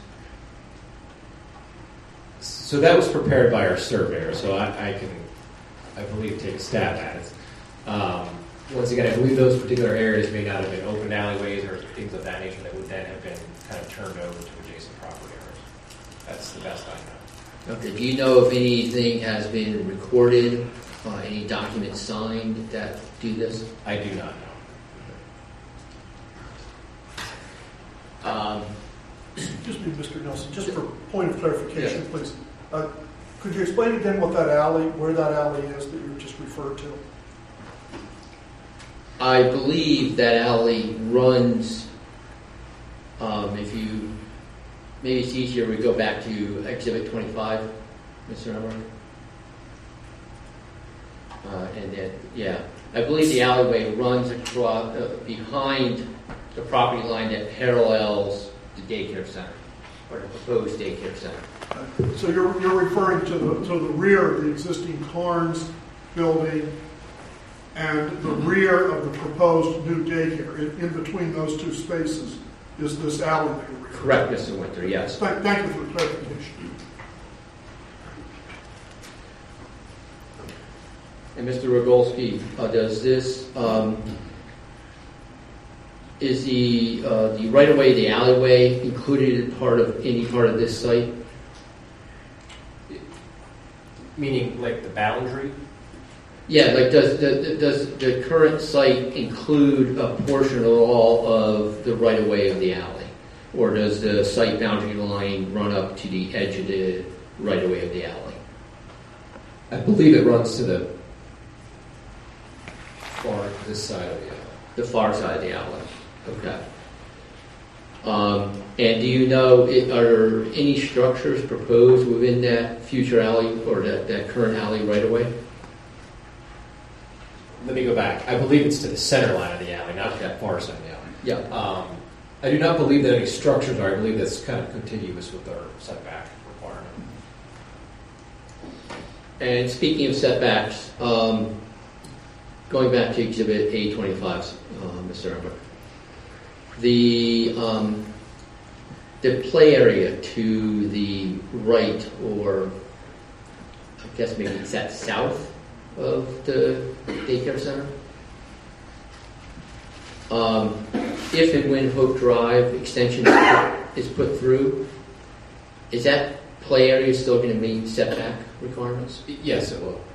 So that was prepared by our surveyor, so I, I can, I believe, take a stab at it. Um, once again, I believe those particular areas may not have been open alleyways or things of that nature that would then have been kind of turned over to adjacent property owners. That's the best I know. Okay. Do you know if anything has been recorded, uh, any documents signed that do this? I do not Um, Excuse me, Mister Nelson, just for point of clarification, Yeah. please. Uh, Could you explain again what that alley, where that alley is that you just referred to? I believe that alley runs, um, if you, maybe it's easier, we go back to Exhibit twenty-five, Mister Emmer. Uh, and then, yeah, I believe the alleyway runs across, uh, behind the property line that parallels the daycare center, or the proposed daycare center. So you're, you're referring to the, to the rear of the existing Carnes building and the rear of the proposed new daycare. In, in between those two spaces is this alley that you're referring to? Correct, Mister Winter, yes. Thank, thank you for the clarification. And Mister Rogolsky, uh, does this, um, is the uh, the right-of-way, the alleyway, included in part of any part of this site? Meaning like the boundary? Yeah, like does the, does the current site include a portion at all of the right-of-way of the alley? Or does the site boundary line run up to the edge of the right-of-way of the alley? I believe it runs to the far this side of the alley. The far side of the alley. Okay. Um, and do you know, it, are there any structures proposed within that future alley or that, that current alley right away? Let me go back. I believe it's to the center line of the alley, not that far side of the alley. Yeah. Um, I do not believe that any structures are. I believe that's kind of contiguous with our setback requirement. And speaking of setbacks, um, going back to Exhibit A twenty-five, uh, Mister Ember, the um, the play area to the right, or I guess maybe it's that south of the daycare center. Um, if and when Hope Drive extension is put, is put through, is that play area still going to meet setback requirements? Yes, it will.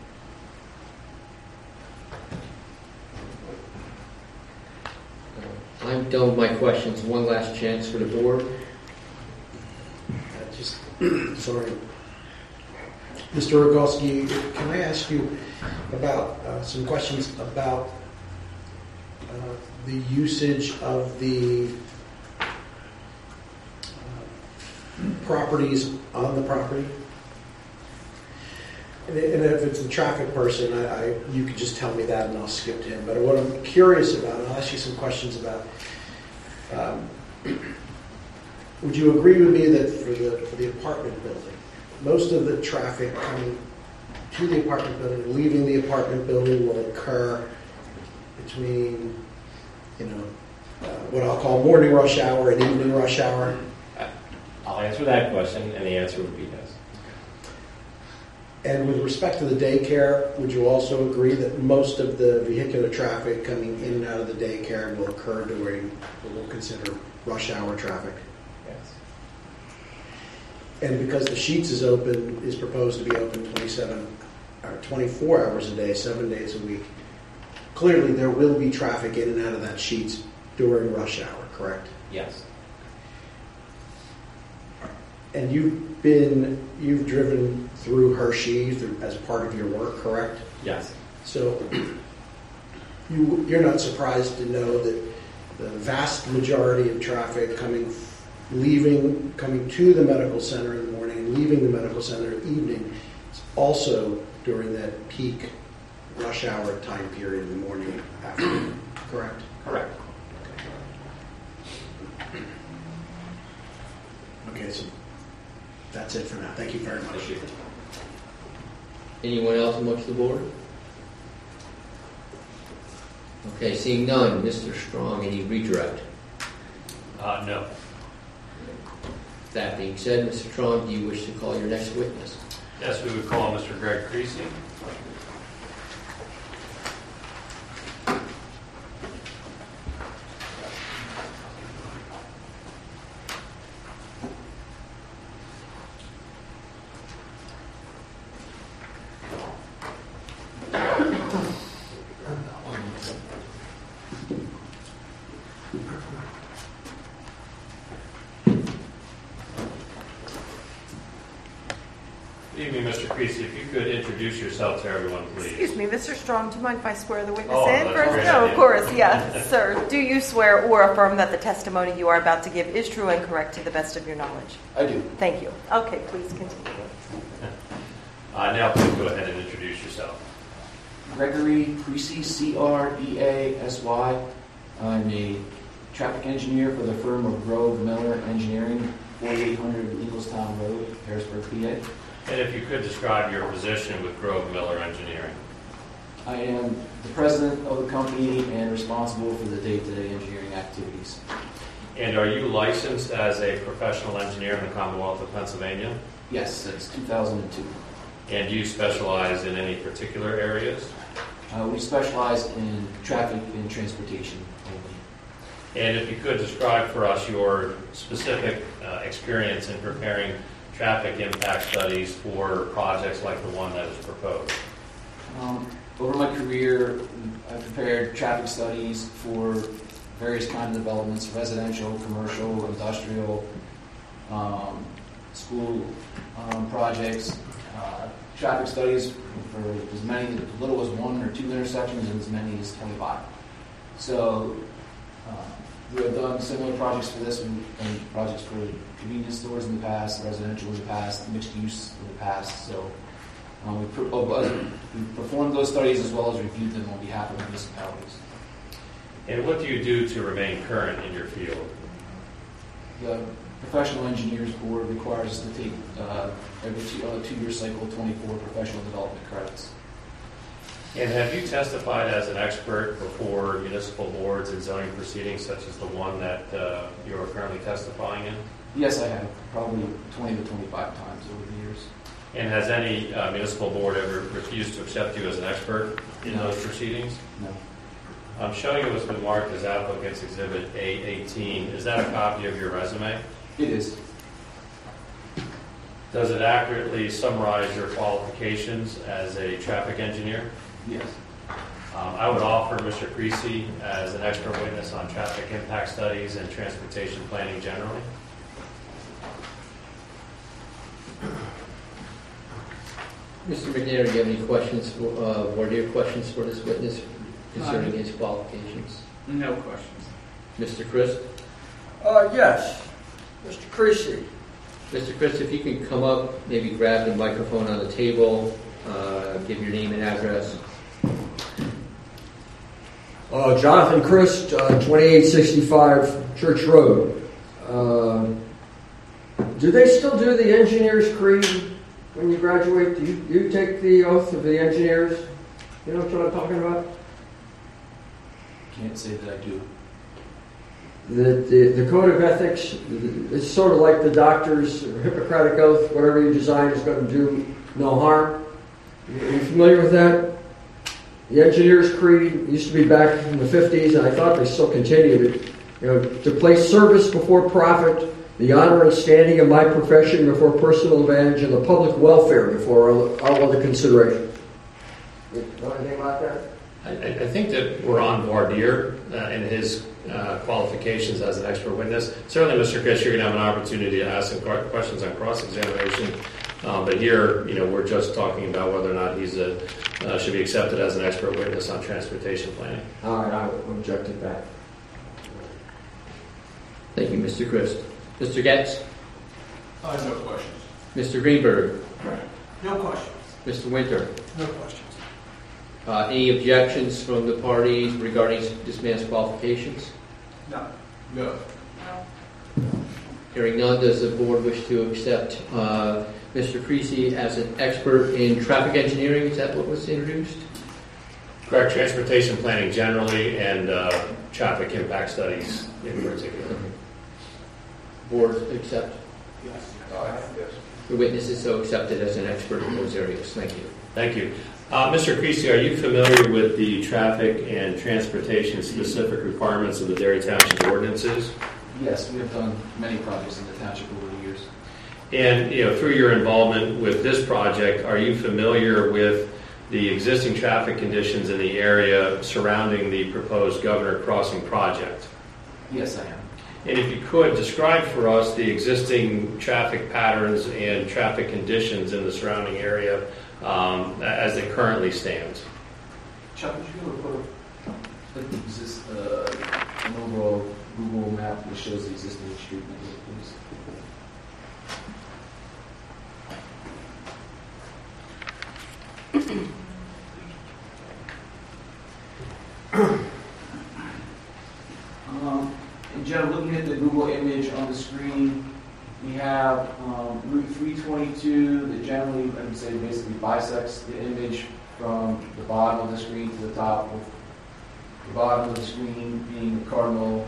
I'm done with my questions. One last chance for the board. Uh, Just, sorry. Mister Rogowski, can I ask you about uh, some questions about uh, the usage of the uh, properties on the property? And if it's the traffic person, I, I, you could just tell me that and I'll skip to him. But what I'm curious about, and I'll ask you some questions about, um, would you agree with me that for the for the apartment building, most of the traffic coming to the apartment building, leaving the apartment building will occur between, you know, uh, what I'll call morning rush hour and evening rush hour? I'll answer that question, and the answer would be yes. And with respect to the daycare, would you also agree that most of the vehicular traffic coming in and out of the daycare will occur during what we'll consider rush hour traffic? Yes. And because the Sheets is open, is proposed to be open twenty-seven or twenty-four hours a day, seven days a week, clearly there will be traffic in and out of that Sheets during rush hour, correct? Yes. And you've been, you've driven through Hershey through, as part of your work, correct? Yes. So you, you're not surprised to know that the vast majority of traffic coming, leaving, coming to the medical center in the morning and leaving the medical center in the evening is also during that peak rush hour time period in the morning afternoon, correct? Correct. Okay, so that's it for now. Thank you very much. Anyone else amongst the board? Okay, seeing none. Mister Strong, any redirect? Uh, no. That being said, Mister Strong, do you wish to call your next witness? Yes, we would call Mister Greg Creasy. Creasy, if you could introduce yourself to everyone, please. Excuse me, Mister Strong, do you mind if I swear the witness Oh, in that's first? a great No, idea. of course, yes. Sir, do you swear or affirm that the testimony you are about to give is true and correct to the best of your knowledge? I do. Thank you. Okay, please continue. Uh, now please go ahead and introduce yourself. Gregory Creasy, C R E A S Y. I'm a traffic engineer for the firm of Grove Miller Engineering, forty-eight hundred Eaglestown Road, Harrisburg, P A. And if you could describe your position with Grove Miller Engineering. I am the president of the company and responsible for the day-to-day engineering activities. And are you licensed as a professional engineer in the Commonwealth of Pennsylvania? Yes, since two thousand two. And do you specialize in any particular areas? Uh, we specialize in traffic and transportation only. And if you could describe for us your specific uh, experience in preparing traffic impact studies for projects like the one that is proposed. Um, over my career, I've prepared traffic studies for various kinds of developments, residential, commercial, industrial, um, school um, projects, uh, traffic studies for as many, as little as one or two intersections and as many as twenty-five. So uh, we have done similar projects for this and, and projects for convenience stores in the past, residential in the past, mixed use in the past. So um, we, per- oh, we performed those studies as well as reviewed them on behalf of municipalities. And what do you do to remain current in your field? The Professional Engineers Board requires us to take uh, every two, uh, two-year cycle twenty-four professional development credits. And have you testified as an expert before municipal boards and zoning proceedings such as the one that uh, you are currently testifying in? Yes, I have, probably twenty to twenty-five times over the years. And has any uh, municipal board ever refused to accept you as an expert in No. those proceedings? No. I'm showing you what's been marked as applicant's exhibit A eighteen. Is that a copy of your resume? It is. Does it accurately summarize your qualifications as a traffic engineer? Yes. Um, I would offer Mister Creasy as an expert witness on traffic impact studies and transportation planning generally. Mister McNair, do you have any questions, for, uh, or do you have questions for this witness concerning his qualifications? No questions. Mister Christ? Uh, yes. Mister Creasy. Mister Christ, if you can come up, maybe grab the microphone on the table, uh, give your name and address. Uh, Jonathan Christ, uh, twenty-eight sixty-five Church Road. Uh, do they still do the engineer's creed when you graduate? Do you, you take the oath of the engineers? You know what I'm talking about? Can't say that I do. The, the, the code of ethics, it's sort of like the doctor's Hippocratic oath. Whatever you design is going to do no harm. Are you familiar with that? The engineer's creed used to be back in the fifties, and I thought they still continued it. You know, to place service before profit, the honor and standing of my profession before personal advantage, and the public welfare before all, all other consideration. You know anything about that? I, I think that we're on Vardir uh, in his uh, qualifications as an expert witness. Certainly, Mister Kish, you're going to have an opportunity to ask some questions on cross-examination. Um, but here, you know, we're just talking about whether or not he's a, uh, should be accepted as an expert witness on transportation planning. All right, I object to that. Thank you, Mister Christ. Mister Getz? I have no questions. Mister Greenberg? No questions. Mister Winter? No questions. Uh, any objections from the parties regarding this man's qualifications? No. No. Hearing none, does the board wish to accept uh, Mister Creasy as an expert in traffic engineering? Is that what was introduced? Correct. Transportation planning generally and uh, traffic impact studies in particular. Board accept? Yes. Yes. The witness is so accepted as an expert in those areas. Thank you. Thank you. Uh, Mister Creasy, are you familiar with the traffic and transportation specific requirements of the Derry Township ordinances? Yes, we have done many projects in the township over the years. And, you know, through your involvement with this project, are you familiar with the existing traffic conditions in the area surrounding the proposed Governor Crossing project? Yes, I am. And if you could, describe for us the existing traffic patterns and traffic conditions in the surrounding area um, as they currently stand. Chuck, would you be able to put a, like, exist, uh, an overall Google map that shows the existing street network, please? Um, in general, looking at the Google image on the screen, we have um, Route three twenty-two that generally, I would say, basically bisects the image from the bottom of the screen to the top, with the bottom of the screen being the cardinal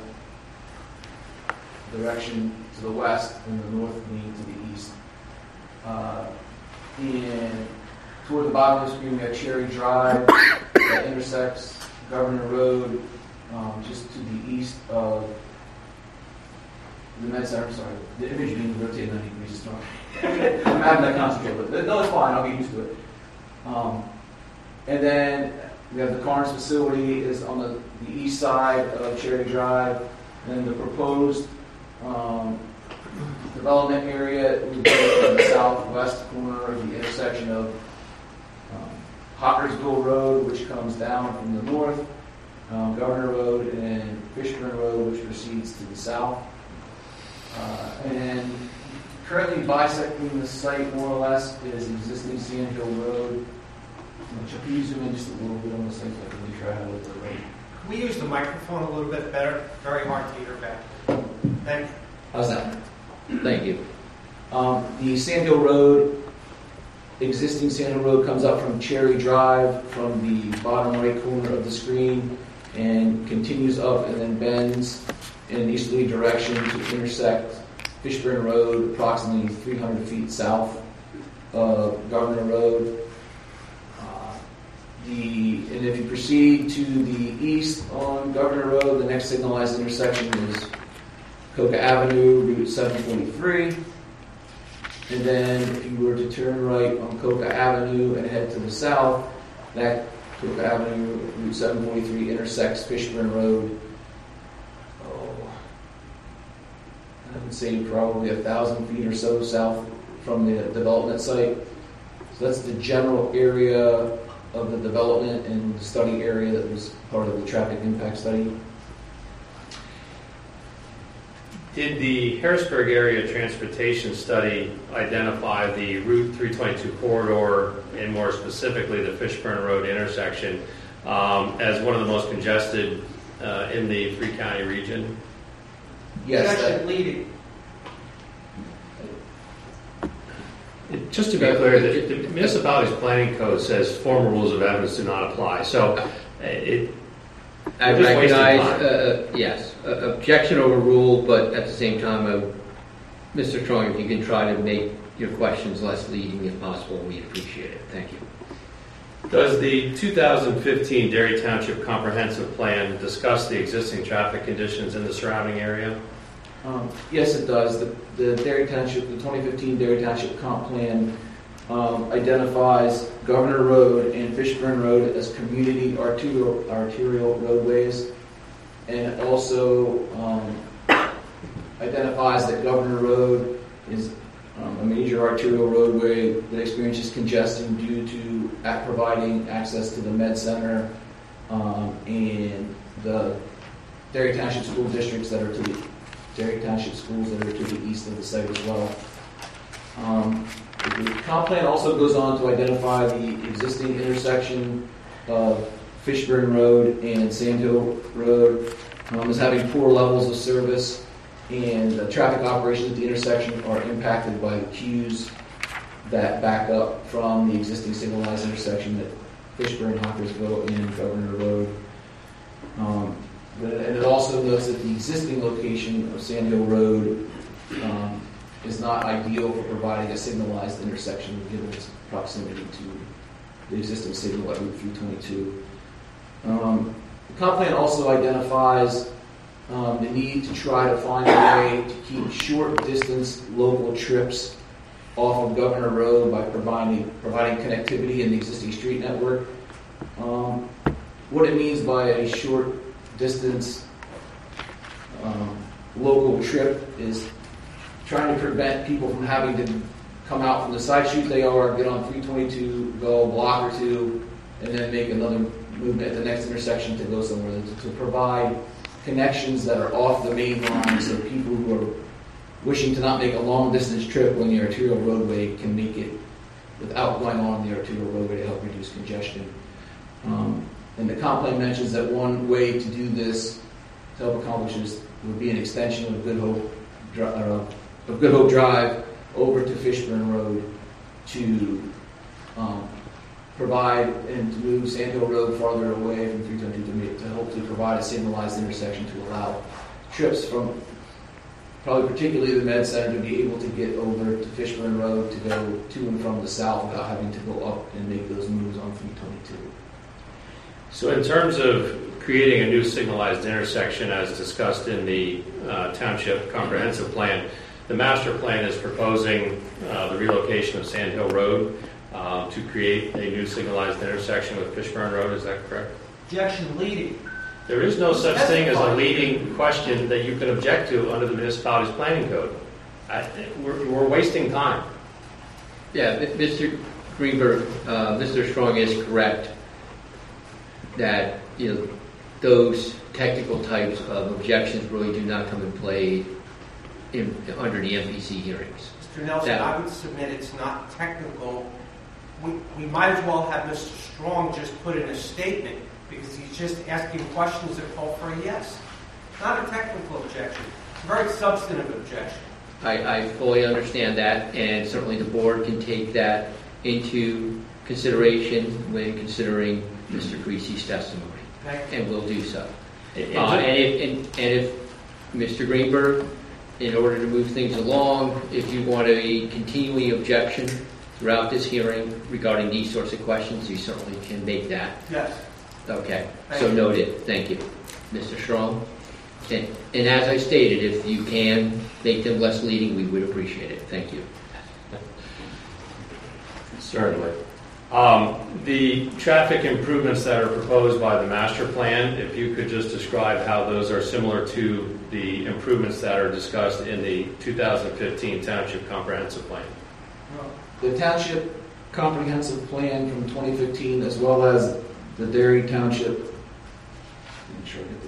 direction to the west and the north being to the east. Uh, and toward the bottom of the screen, we have Cherry Drive that intersects Governor Road um, just to the east of the Med Center. I'm sorry, the image being rotated ninety degrees is wrong. I'm having that concentrate, but no, it's fine. I'll get used to it. Um, and then we have the Carnes facility is on the, the east side of Cherry Drive, and then the proposed um, development area would be in the southwest corner of the intersection of um, Hockersville Road, which comes down from the north, um, Governor Road, and Fishburne Road, which proceeds to the south. Uh, and currently bisecting the site more or less is existing Sand Hill Road. Chuck, can you zoom in just a little bit on this thing so I can make sure I have it right? Can we use the microphone a little bit better? Very hard to hear back. Thank you. How's that? Thank you. Um, the Sand Hill Road, existing Sand Hill Road comes up from Cherry Drive from the bottom right corner of the screen and continues up and then bends in an easterly direction to intersect Fishburne Road approximately three hundred feet south of Governor Road. Uh, the, and if you proceed to the east on Governor Road, the next signalized intersection is Coca Avenue, Route seven forty-three. And then if you were to turn right on Coca Avenue and head to the south, that Coca Avenue, Route seven forty-three intersects Fishburne Road. I would say probably a thousand feet or so south from the development site. So that's the general area of the development and the study area that was part of the traffic impact study. Did the Harrisburg Area Transportation Study identify the Route three twenty-two corridor, and more specifically the Fishburne Road intersection, um, as one of the most congested uh, in the three-county region? Yes. It's actually leading. It- Just to be clear, the, the municipality's planning code says formal rules of evidence do not apply. So uh, it. I we're just wasting recognize, time. uh, yes, uh, objection overruled, but at the same time, uh, Mister Trong, if you can try to make your questions less leading if possible, we'd appreciate it. Thank you. Does the two thousand fifteen Derry Township Comprehensive Plan discuss the existing traffic conditions in the surrounding area? Um, yes, it does. The, the Derry Township, the twenty fifteen Derry Township Comp Plan um, identifies Governor Road and Fishburne Road as community arterial, arterial roadways, and it also um, identifies that Governor Road is um, a major arterial roadway that experiences congestion due to at providing access to the Med Center um, and the Derry Township school districts that are to the Derry Township schools that are to the east of the site as well. Um, the comp plan also goes on to identify the existing intersection of Fishburne Road and Sand Hill Road um, as having poor levels of service, and the traffic operations at the intersection are impacted by the queues that back up from the existing signalized intersection at Fishburne, Hockersville, and Governor Road. Um, and it also notes that the existing location of Sand Hill Road um, is not ideal for providing a signalized intersection given its proximity to the existing signal at Route three twenty-two. Um, the comp plan also identifies um, the need to try to find a way to keep short distance local trips off of Governor Road by providing providing connectivity in the existing street network. Um, what it means by a short distance um, local trip is trying to prevent people from having to come out from the side street they are, get on three twenty-two, go a block or two, and then make another movement at the next intersection to go somewhere, to, to provide connections that are off the main line so people who are wishing to not make a long distance trip when the arterial roadway can make it without going on the arterial roadway to help reduce congestion. Um, and the comp plan mentions that one way to do this, to help accomplish this, would be an extension of Good Hope, uh, of Good Hope Drive over to Fishburne Road to um, provide and to move Sand Hill Road farther away from three twenty-two to, make, to hopefully provide a signalized intersection to allow trips from probably particularly the Med Center to be able to get over to Fishburne Road to go to and from the south without having to go up and make those moves on three twenty-two. So in terms of creating a new signalized intersection as discussed in the uh, Township Comprehensive Plan, the master plan is proposing uh, the relocation of Sand Hill Road uh, to create a new signalized intersection with Fishburne Road. Is that correct? Objection leading. There is no such thing as a leading question that you can object to under the municipality's planning code. I, we're, we're wasting time. Yeah, Mister Greenberg, uh, Mister Strong is correct that you know those technical types of objections really do not come in play in, under the M P C hearings. Mister Nelson, that, I would submit it's not technical. We, we might as well have Mister Strong just put in a statement because he's just asking questions that call for a yes. Not a technical objection. It's a very substantive objection. I, I fully understand that, and certainly the board can take that into consideration when considering Mister Creasy's testimony, and will do so. Uh, and, if, and, and if Mister Greenberg, in order to move things along, if you want a continuing objection throughout this hearing regarding these sorts of questions, you certainly can make that. Yes. Okay, Thank so you. noted. Thank you. Mister Strong? And, and as I stated, if you can make them less leading, we would appreciate it. Thank you. Certainly. Um, the traffic improvements that are proposed by the master plan, if you could just describe how those are similar to the improvements that are discussed in the two thousand fifteen Township Comprehensive Plan. The Township Comprehensive Plan from twenty fifteen, as well as the Derry Township, make sure I get the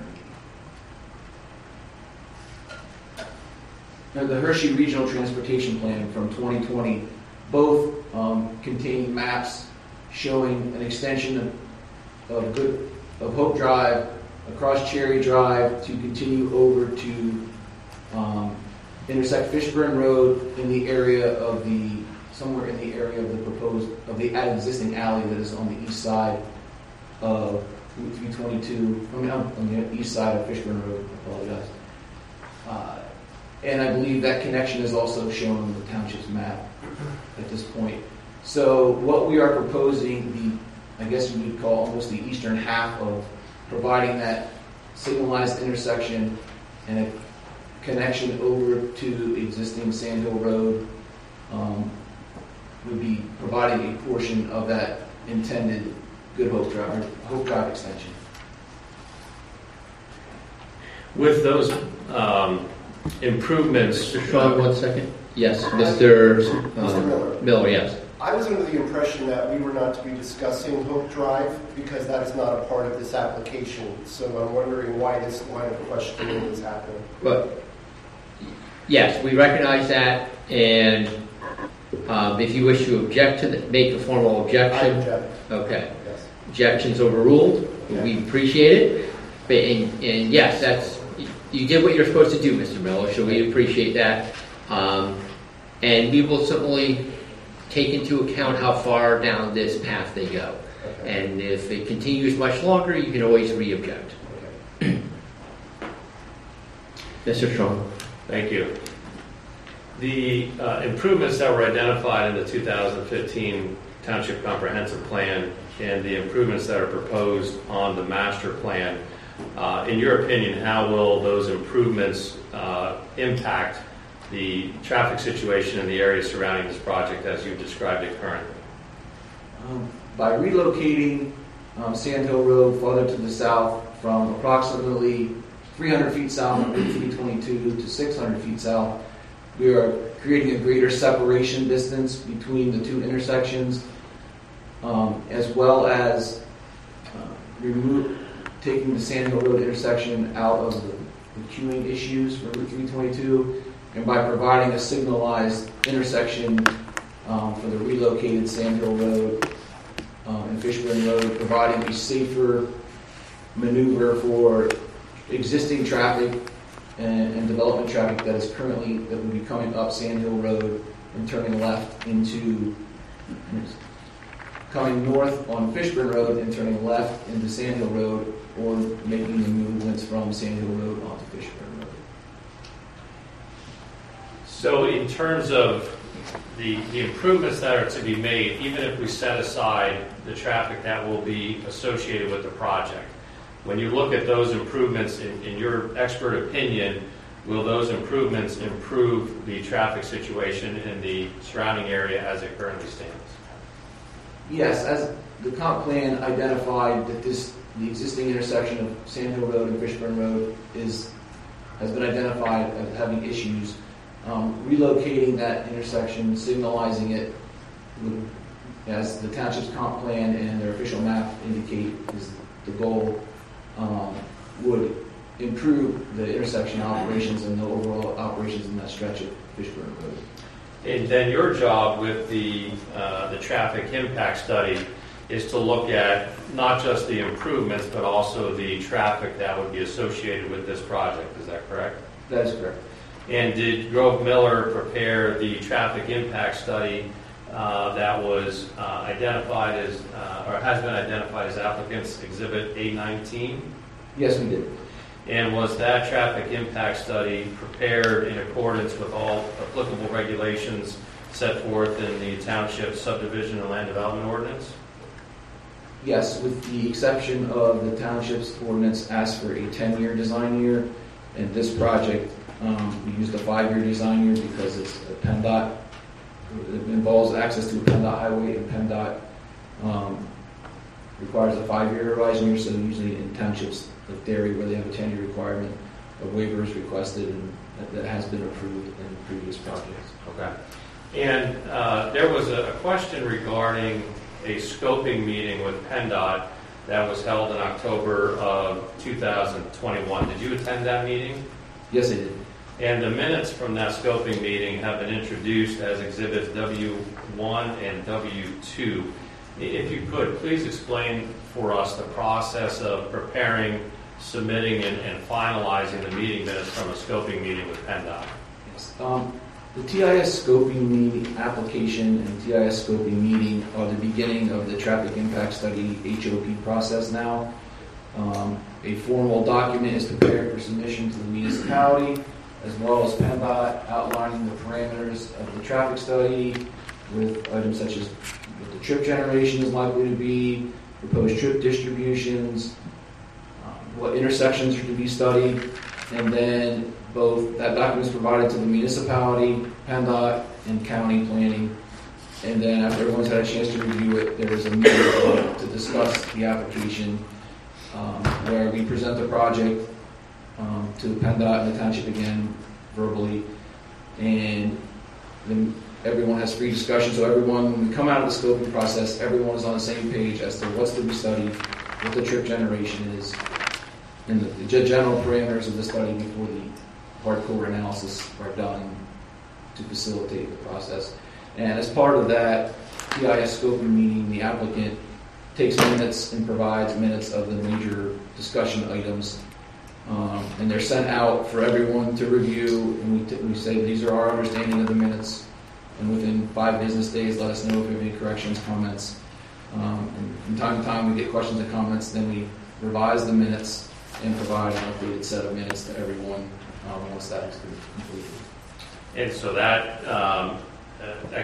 word right. The Hershey Regional Transportation Plan from twenty twenty, both um, contain maps showing an extension of, of good of Hope Drive across Cherry Drive to continue over to um, intersect Fishburne Road in the area of the somewhere in the area of the proposed of the existing alley that is on the east side of Route three twenty-two. I mean, on the east side of Fishburne Road. I apologize. Uh, and I believe that connection is also shown on the township's map at this point. So what we are proposing, the I guess you would call almost the eastern half of providing that signalized intersection and a connection over to existing Sand Hill Road, um, would be providing a portion of that intended Good Hope Drive, Hope Drive extension. With those um, improvements... Mister Strong, one second. Yes, Mister Mister Uh, Miller. Miller, yes. I was under the impression that we were not to be discussing Hope Drive because that is not a part of this application. So I'm wondering why this line of questioning is happening. But yes, we recognize that, and um, if you wish to object to the, make a formal objection. I object. Okay. Yes. Objection's overruled. Okay. We appreciate it. But, and, and yes, that's you did what you're supposed to do, Mister Miller. So we appreciate that, um, and we will certainly take into account how far down this path they go. Okay. And if it continues much longer, you can always re-object. Okay. Mister Strong. Thank you. The uh, improvements that were identified in the two thousand fifteen Township Comprehensive Plan and the improvements that are proposed on the master plan, uh, in your opinion, how will those improvements uh, impact the traffic situation in the area surrounding this project as you've described it currently? Um, by relocating um, Sand Hill Road farther to the south from approximately three hundred feet south of Route three twenty-two to six hundred feet south. We are creating a greater separation distance between the two intersections, um, as well as uh, remove, taking the Sand Hill Road intersection out of the, the queuing issues for Route three twenty-two, and by providing a signalized intersection um, for the relocated Sand Hill Road um, and Fishburne Road, providing a safer maneuver for existing traffic and, and development traffic that is currently, that will be coming up Sand Hill Road and turning left into, coming north on Fishburne Road and turning left into Sand Hill Road, or making the movements from Sand Hill Road onto Fishburne Road. So in terms of the, the improvements that are to be made, even if we set aside the traffic that will be associated with the project, when you look at those improvements, in, in your expert opinion, will those improvements improve the traffic situation in the surrounding area as it currently stands? Yes, as the comp plan identified that this, the existing intersection of Sand Hill Road and Fishburne Road is, has been identified as having issues. Um, relocating that intersection, signalizing it, would, as the township's comp plan and their official map indicate is the goal, um, would improve the intersection operations and the overall operations in that stretch of Fishburne Road. And then your job with the uh, the traffic impact study is to look at not just the improvements, but also the traffic that would be associated with this project. Is that correct? That is correct. And did Grove Miller prepare the traffic impact study uh, that was uh, identified as, uh, or has been identified as applicant's Exhibit A nineteen? Yes, we did. And was that traffic impact study prepared in accordance with all applicable regulations set forth in the Township Subdivision and Land Development Ordinance? Yes, with the exception of the Township's ordinance asks for a ten-year design year, and this project, um, we used a five-year design year because it's a PennDOT. It involves access to a PennDOT highway, and PennDOT um, requires a five-year horizon year, so usually in townships like Derry, where they have a ten-year requirement, a waiver is requested, and that, that has been approved in previous projects. Okay. And uh, there was a, a question regarding a scoping meeting with PennDOT that was held in October of two thousand twenty-one. Did you attend that meeting? Yes, I did. And the minutes from that scoping meeting have been introduced as exhibits W one and W two. If you could, please explain for us the process of preparing, submitting, and, and finalizing the meeting minutes from a scoping meeting with PennDOT. Yes. Um, the T I S scoping meeting application and T I S scoping meeting are the beginning of the traffic impact study H O P process now. Um, a formal document is prepared for submission to the municipality, as well as PennDOT outlining the parameters of the traffic study with items such as what the trip generation is likely to be, proposed trip distributions, um, what intersections are to be studied, and then both that document is provided to the municipality, PennDOT, and county planning. And then after everyone's had a chance to review it, there is a meeting to discuss the application um, where we present the project um, to PennDOT and the township again verbally, and then everyone has free discussion. So everyone, when we come out of the scoping process, everyone is on the same page as to what's to be studied, what the trip generation is, and the, the general parameters of the study before the hardcore analysis are done to facilitate the process. And as part of that T I S scoping meeting, the applicant takes minutes and provides minutes of the major discussion items. Um, and they're sent out for everyone to review, and we, t- we say these are our understanding of the minutes. And within five business days, let us know if you have any corrections, comments. Um, and from time to time, we get questions and comments. Then we revise the minutes and provide an updated set of minutes to everyone um, once that is completed. And so that, um, uh, that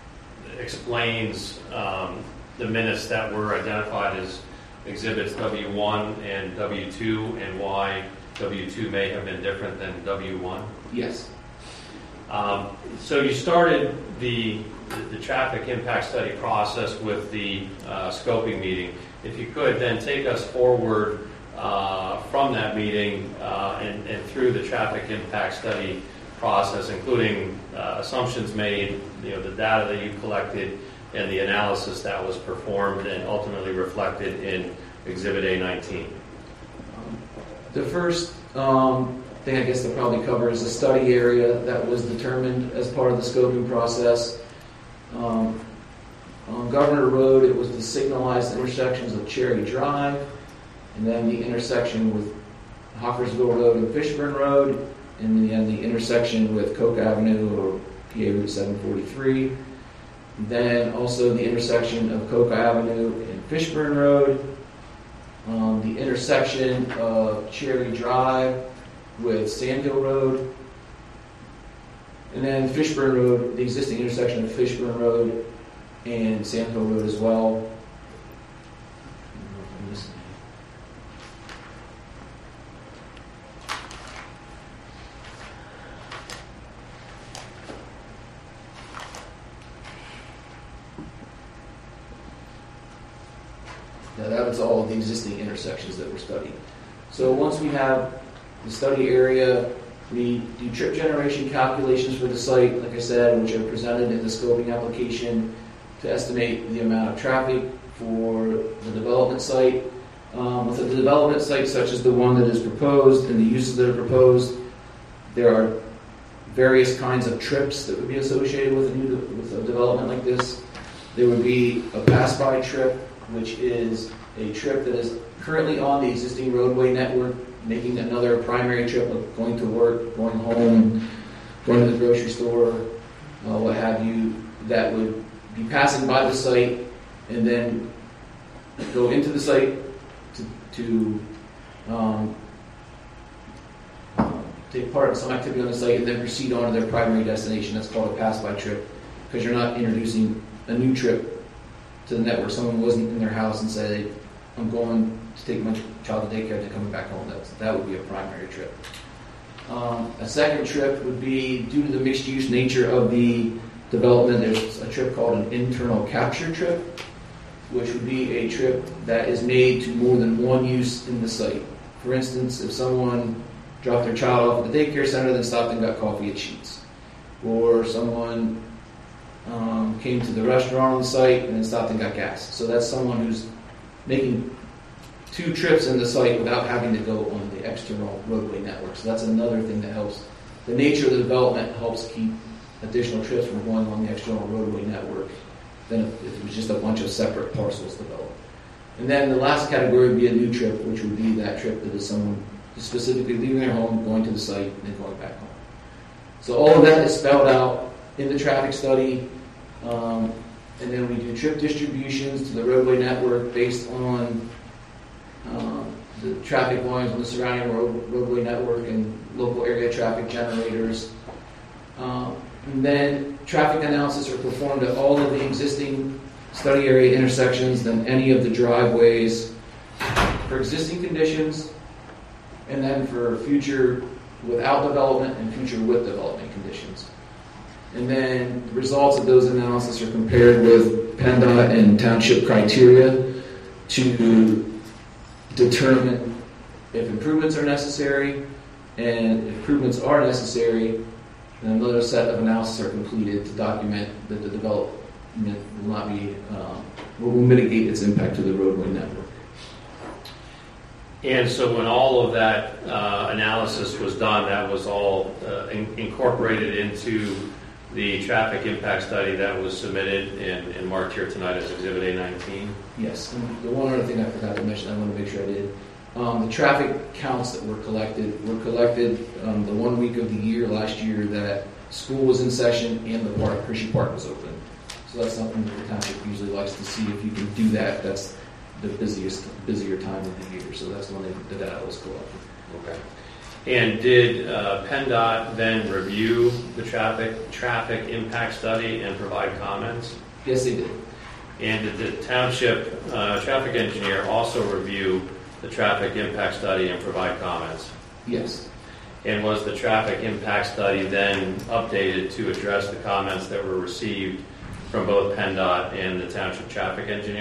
explains um, the minutes that were identified as exhibits W one and W two, and why W two may have been different than W one? Yes. Um, so you started the, the, the traffic impact study process with the uh, scoping meeting. If you could, then take us forward uh, from that meeting uh, and, and through the traffic impact study process, including uh, assumptions made, you know, the data that you collected, and the analysis that was performed and ultimately reflected in Exhibit A nineteen. The first um, thing I guess to probably cover is the study area that was determined as part of the scoping process. Um, on Governor Road, it was the signalized intersections of Cherry Drive, and then the intersection with Hawkersville Road and Fishburne Road, and then the intersection with Coke Avenue or P A Route seven forty-three. Then also the intersection of Coke Avenue and Fishburne Road, um, the intersection of Cherry Drive with Sandhill Road, and then Fishburne Road, the existing intersection of Fishburne Road and Sandhill Road as well. Now that was all of the existing intersections that were studied. So once we have the study area, we do trip generation calculations for the site, like I said, which are presented in the scoping application to estimate the amount of traffic for the development site. Um, with a development site such as the one that is proposed and the uses that are proposed, there are various kinds of trips that would be associated with a new de- with a development like this. There would be a pass-by trip, which is a trip that is currently on the existing roadway network, making another primary trip of going to work, going home, going to the grocery store, uh, what have you, that would be passing by the site and then go into the site to, to um, take part in some activity on the site and then proceed on to their primary destination. That's called a pass-by trip, because you're not introducing a new trip to the network. Someone wasn't in their house and said, I'm going to take my child to daycare, they're coming back home. That's, that would be a primary trip. Um, a second trip would be, due to the mixed-use nature of the development, there's a trip called an internal capture trip, which would be a trip that is made to more than one use in the site. For instance, if someone dropped their child off at the daycare center, then stopped and got coffee at Sheetz. Or someone um, came to the restaurant on the site and then stopped and got gas. So that's someone who's making two trips in the site without having to go on the external roadway network. So that's another thing that helps. The nature of the development helps keep additional trips from going on the external roadway network than if it was just a bunch of separate parcels developed. And then the last category would be a new trip, which would be that trip that is someone specifically leaving their home, going to the site, and then going back home. So all of that is spelled out in the traffic study. Um, and then we do trip distributions to the roadway network based on um, the traffic volumes on the surrounding road, roadway network and local area traffic generators. Um, and then traffic analysis are performed at all of the existing study area intersections, then any of the driveways for existing conditions, and then for future without development and future with development conditions. And then the results of those analyses are compared with PennDOT and township criteria to determine if improvements are necessary, and if improvements are necessary, then another set of analyses are completed to document that the development will not be, um, will mitigate its impact to the roadway network. And so when all of that uh, analysis was done, that was all uh, in- incorporated into the traffic impact study that was submitted and, and marked here tonight as Exhibit A nineteen? Yes. And the one other thing I forgot to mention, I want to make sure I did. Um, the traffic counts that were collected were collected um, the one week of the year last year that school was in session and the park, Hershey Park, was open. So that's something that the township usually likes to see. If you can do that, that's the busiest, busier time of the year. So that's when they, the data was collected. Okay. And did uh, PennDOT then review the traffic traffic impact study and provide comments? Yes, they did. And did the township uh, traffic engineer also review the traffic impact study and provide comments? Yes. And was the traffic impact study then updated to address the comments that were received from both PennDOT and the township traffic engineer?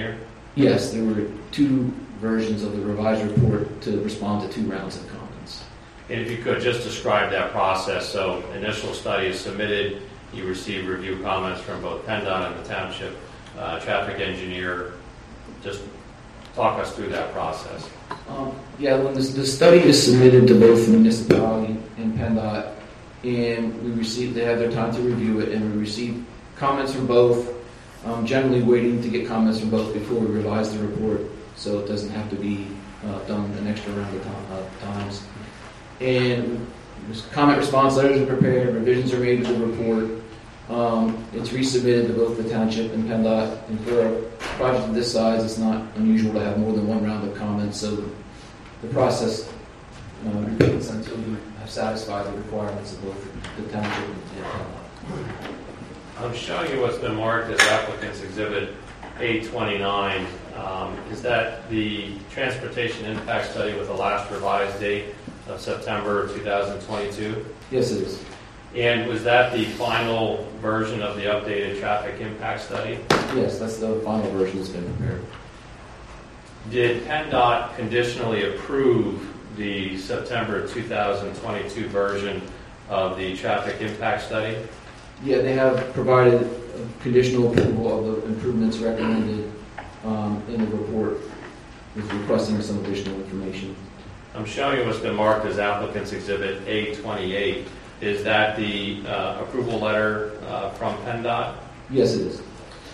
Yes, there were two versions of the revised report to respond to two rounds of comments. And if you could just describe that process. So initial study is submitted, you receive review comments from both PennDOT and the township uh, traffic engineer. Just talk us through that process. Um, yeah, when this, the study is submitted to both the municipality and PennDOT, and we receive, they have their time to review it, and we receive comments from both. Um, generally waiting to get comments from both before we revise the report, so it doesn't have to be uh, done an extra round of time, uh, times. And comment response letters are prepared, revisions are made to the report. Um, it's resubmitted to both the township and PennDOT. And for a project of this size, it's not unusual to have more than one round of comments. So the process uh, repeats until you have satisfied the requirements of both the township and PennDOT. I'm showing you what's been marked as applicant's exhibit A twenty-nine. Um, is that the transportation impact study with the last revised date of September two thousand twenty-two? Yes, it is. And was that the final version of the updated traffic impact study? Yes, that's the final version that's been prepared. Did PennDOT conditionally approve the September two thousand twenty-two version of the traffic impact study? Yeah, they have provided a conditional approval of the improvements recommended um, in the report, with requesting some additional information. I'm showing you what's been marked as applicant's exhibit A twenty-eight. Is that the uh, approval letter uh, from PennDOT? Yes, it is.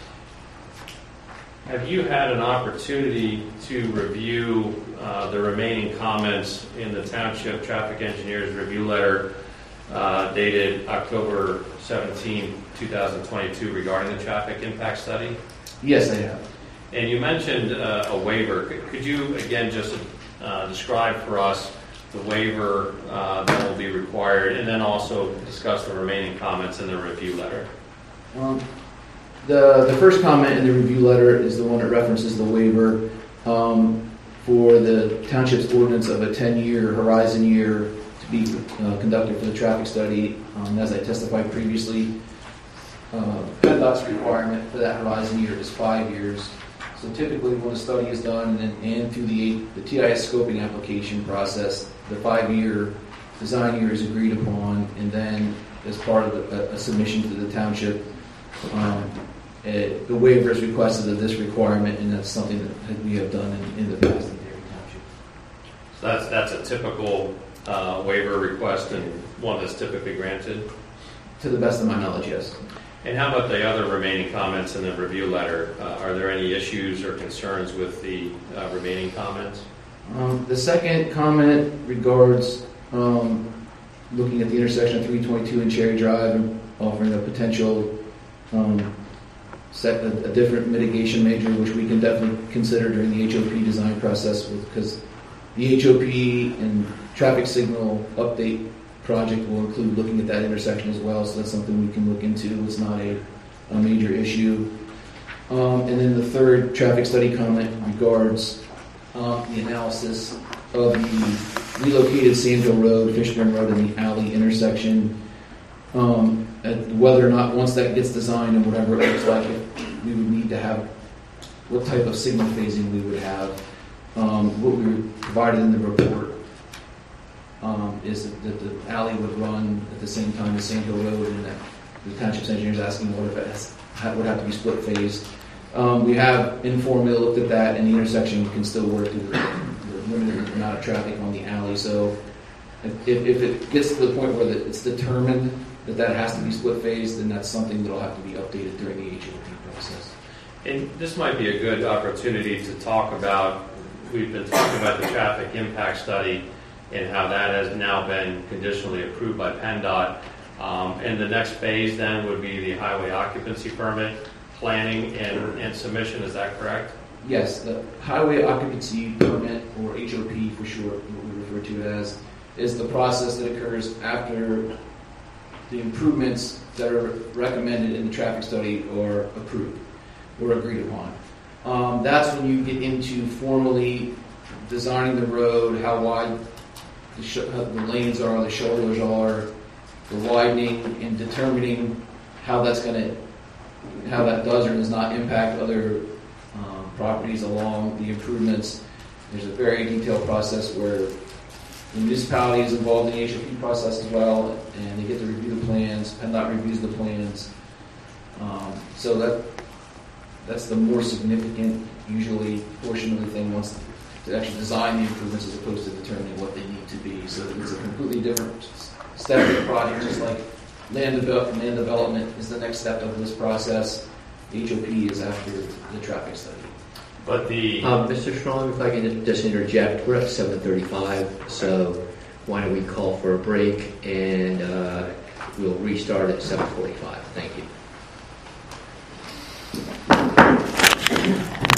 Have you had an opportunity to review uh, the remaining comments in the Township Traffic Engineers Review Letter uh, dated October seventeenth, twenty twenty-two regarding the traffic impact study? Yes, I have. And you mentioned uh, a waiver. Could, could you, again, just uh, describe for us the waiver uh, that will be required, and then also discuss the remaining comments in the review letter? Um, the, the first comment in the review letter is the one that references the waiver um, for the township's ordinance of a ten-year horizon year to be uh, conducted for the traffic study. Um, as I testified previously, uh, PennDOT's requirement for that horizon year is five years. So typically when a study is done and, and through the, the T I S scoping application process, the five-year design year is agreed upon, and then as part of the, a, a submission to the township, um, it, the waiver is requested of this requirement, and that's something that we have done in, in the past in Dairy Township. So that's, that's a typical uh, waiver request and one that's typically granted? To the best of my knowledge, yes. And how about the other remaining comments in the review letter? Uh, are there any issues or concerns with the uh, remaining comments? Um, the second comment regards um, looking at the intersection of three twenty-two and Cherry Drive and offering a potential um, set, a, a different mitigation measure, which we can definitely consider during the H O P design process, because the H O P and traffic signal update project will include looking at that intersection as well, so that's something we can look into. It's not a, a major issue. Um, and then the third traffic study comment regards um, the analysis of the relocated Sandhill Road, Fishburne Road, and the alley intersection. Um, whether or not, once that gets designed and whatever it looks like, we would need to have, what type of signal phasing we would have. Um, what we provided in the report Um, is that the alley would run at the same time as Sandhill Road, and that the township's engineer is asking what if it has, would have to be split phased. Um, we have informally looked at that, and the intersection can still work with the limited amount of traffic on the alley. So if, if it gets to the point where it's determined that that has to be split phased, then that's something that will have to be updated during the H O P process. And this might be a good opportunity to talk about, we've been talking about the traffic impact study and how that has now been conditionally approved by PennDOT. Um, and the next phase then would be the highway occupancy permit planning and, and submission, is that correct? Yes, the highway occupancy permit, or H O P for short, what we refer to it as, is the process that occurs after the improvements that are recommended in the traffic study are approved or agreed upon. Um, that's when you get into formally designing the road, how wide the, sh- the lanes are, the shoulders are, the widening, and determining how that's going to, how that does or does not impact other um, properties along the improvements. There's a very detailed process where the municipality is involved in the H O P process as well, and they get to review the plans. PennDOT reviews the plans. Um, so that that's the more significant, usually, portion of the thing once to actually design the improvements as opposed to determining what they need to be. So it's a completely different step of the project, just like land, develop, land development is the next step of this process. H O P is after the traffic study. But the Um, Mister Strong, if I can just interject, we're at seven thirty-five, so why don't we call for a break and uh, we'll restart at seven forty-five. Thank you.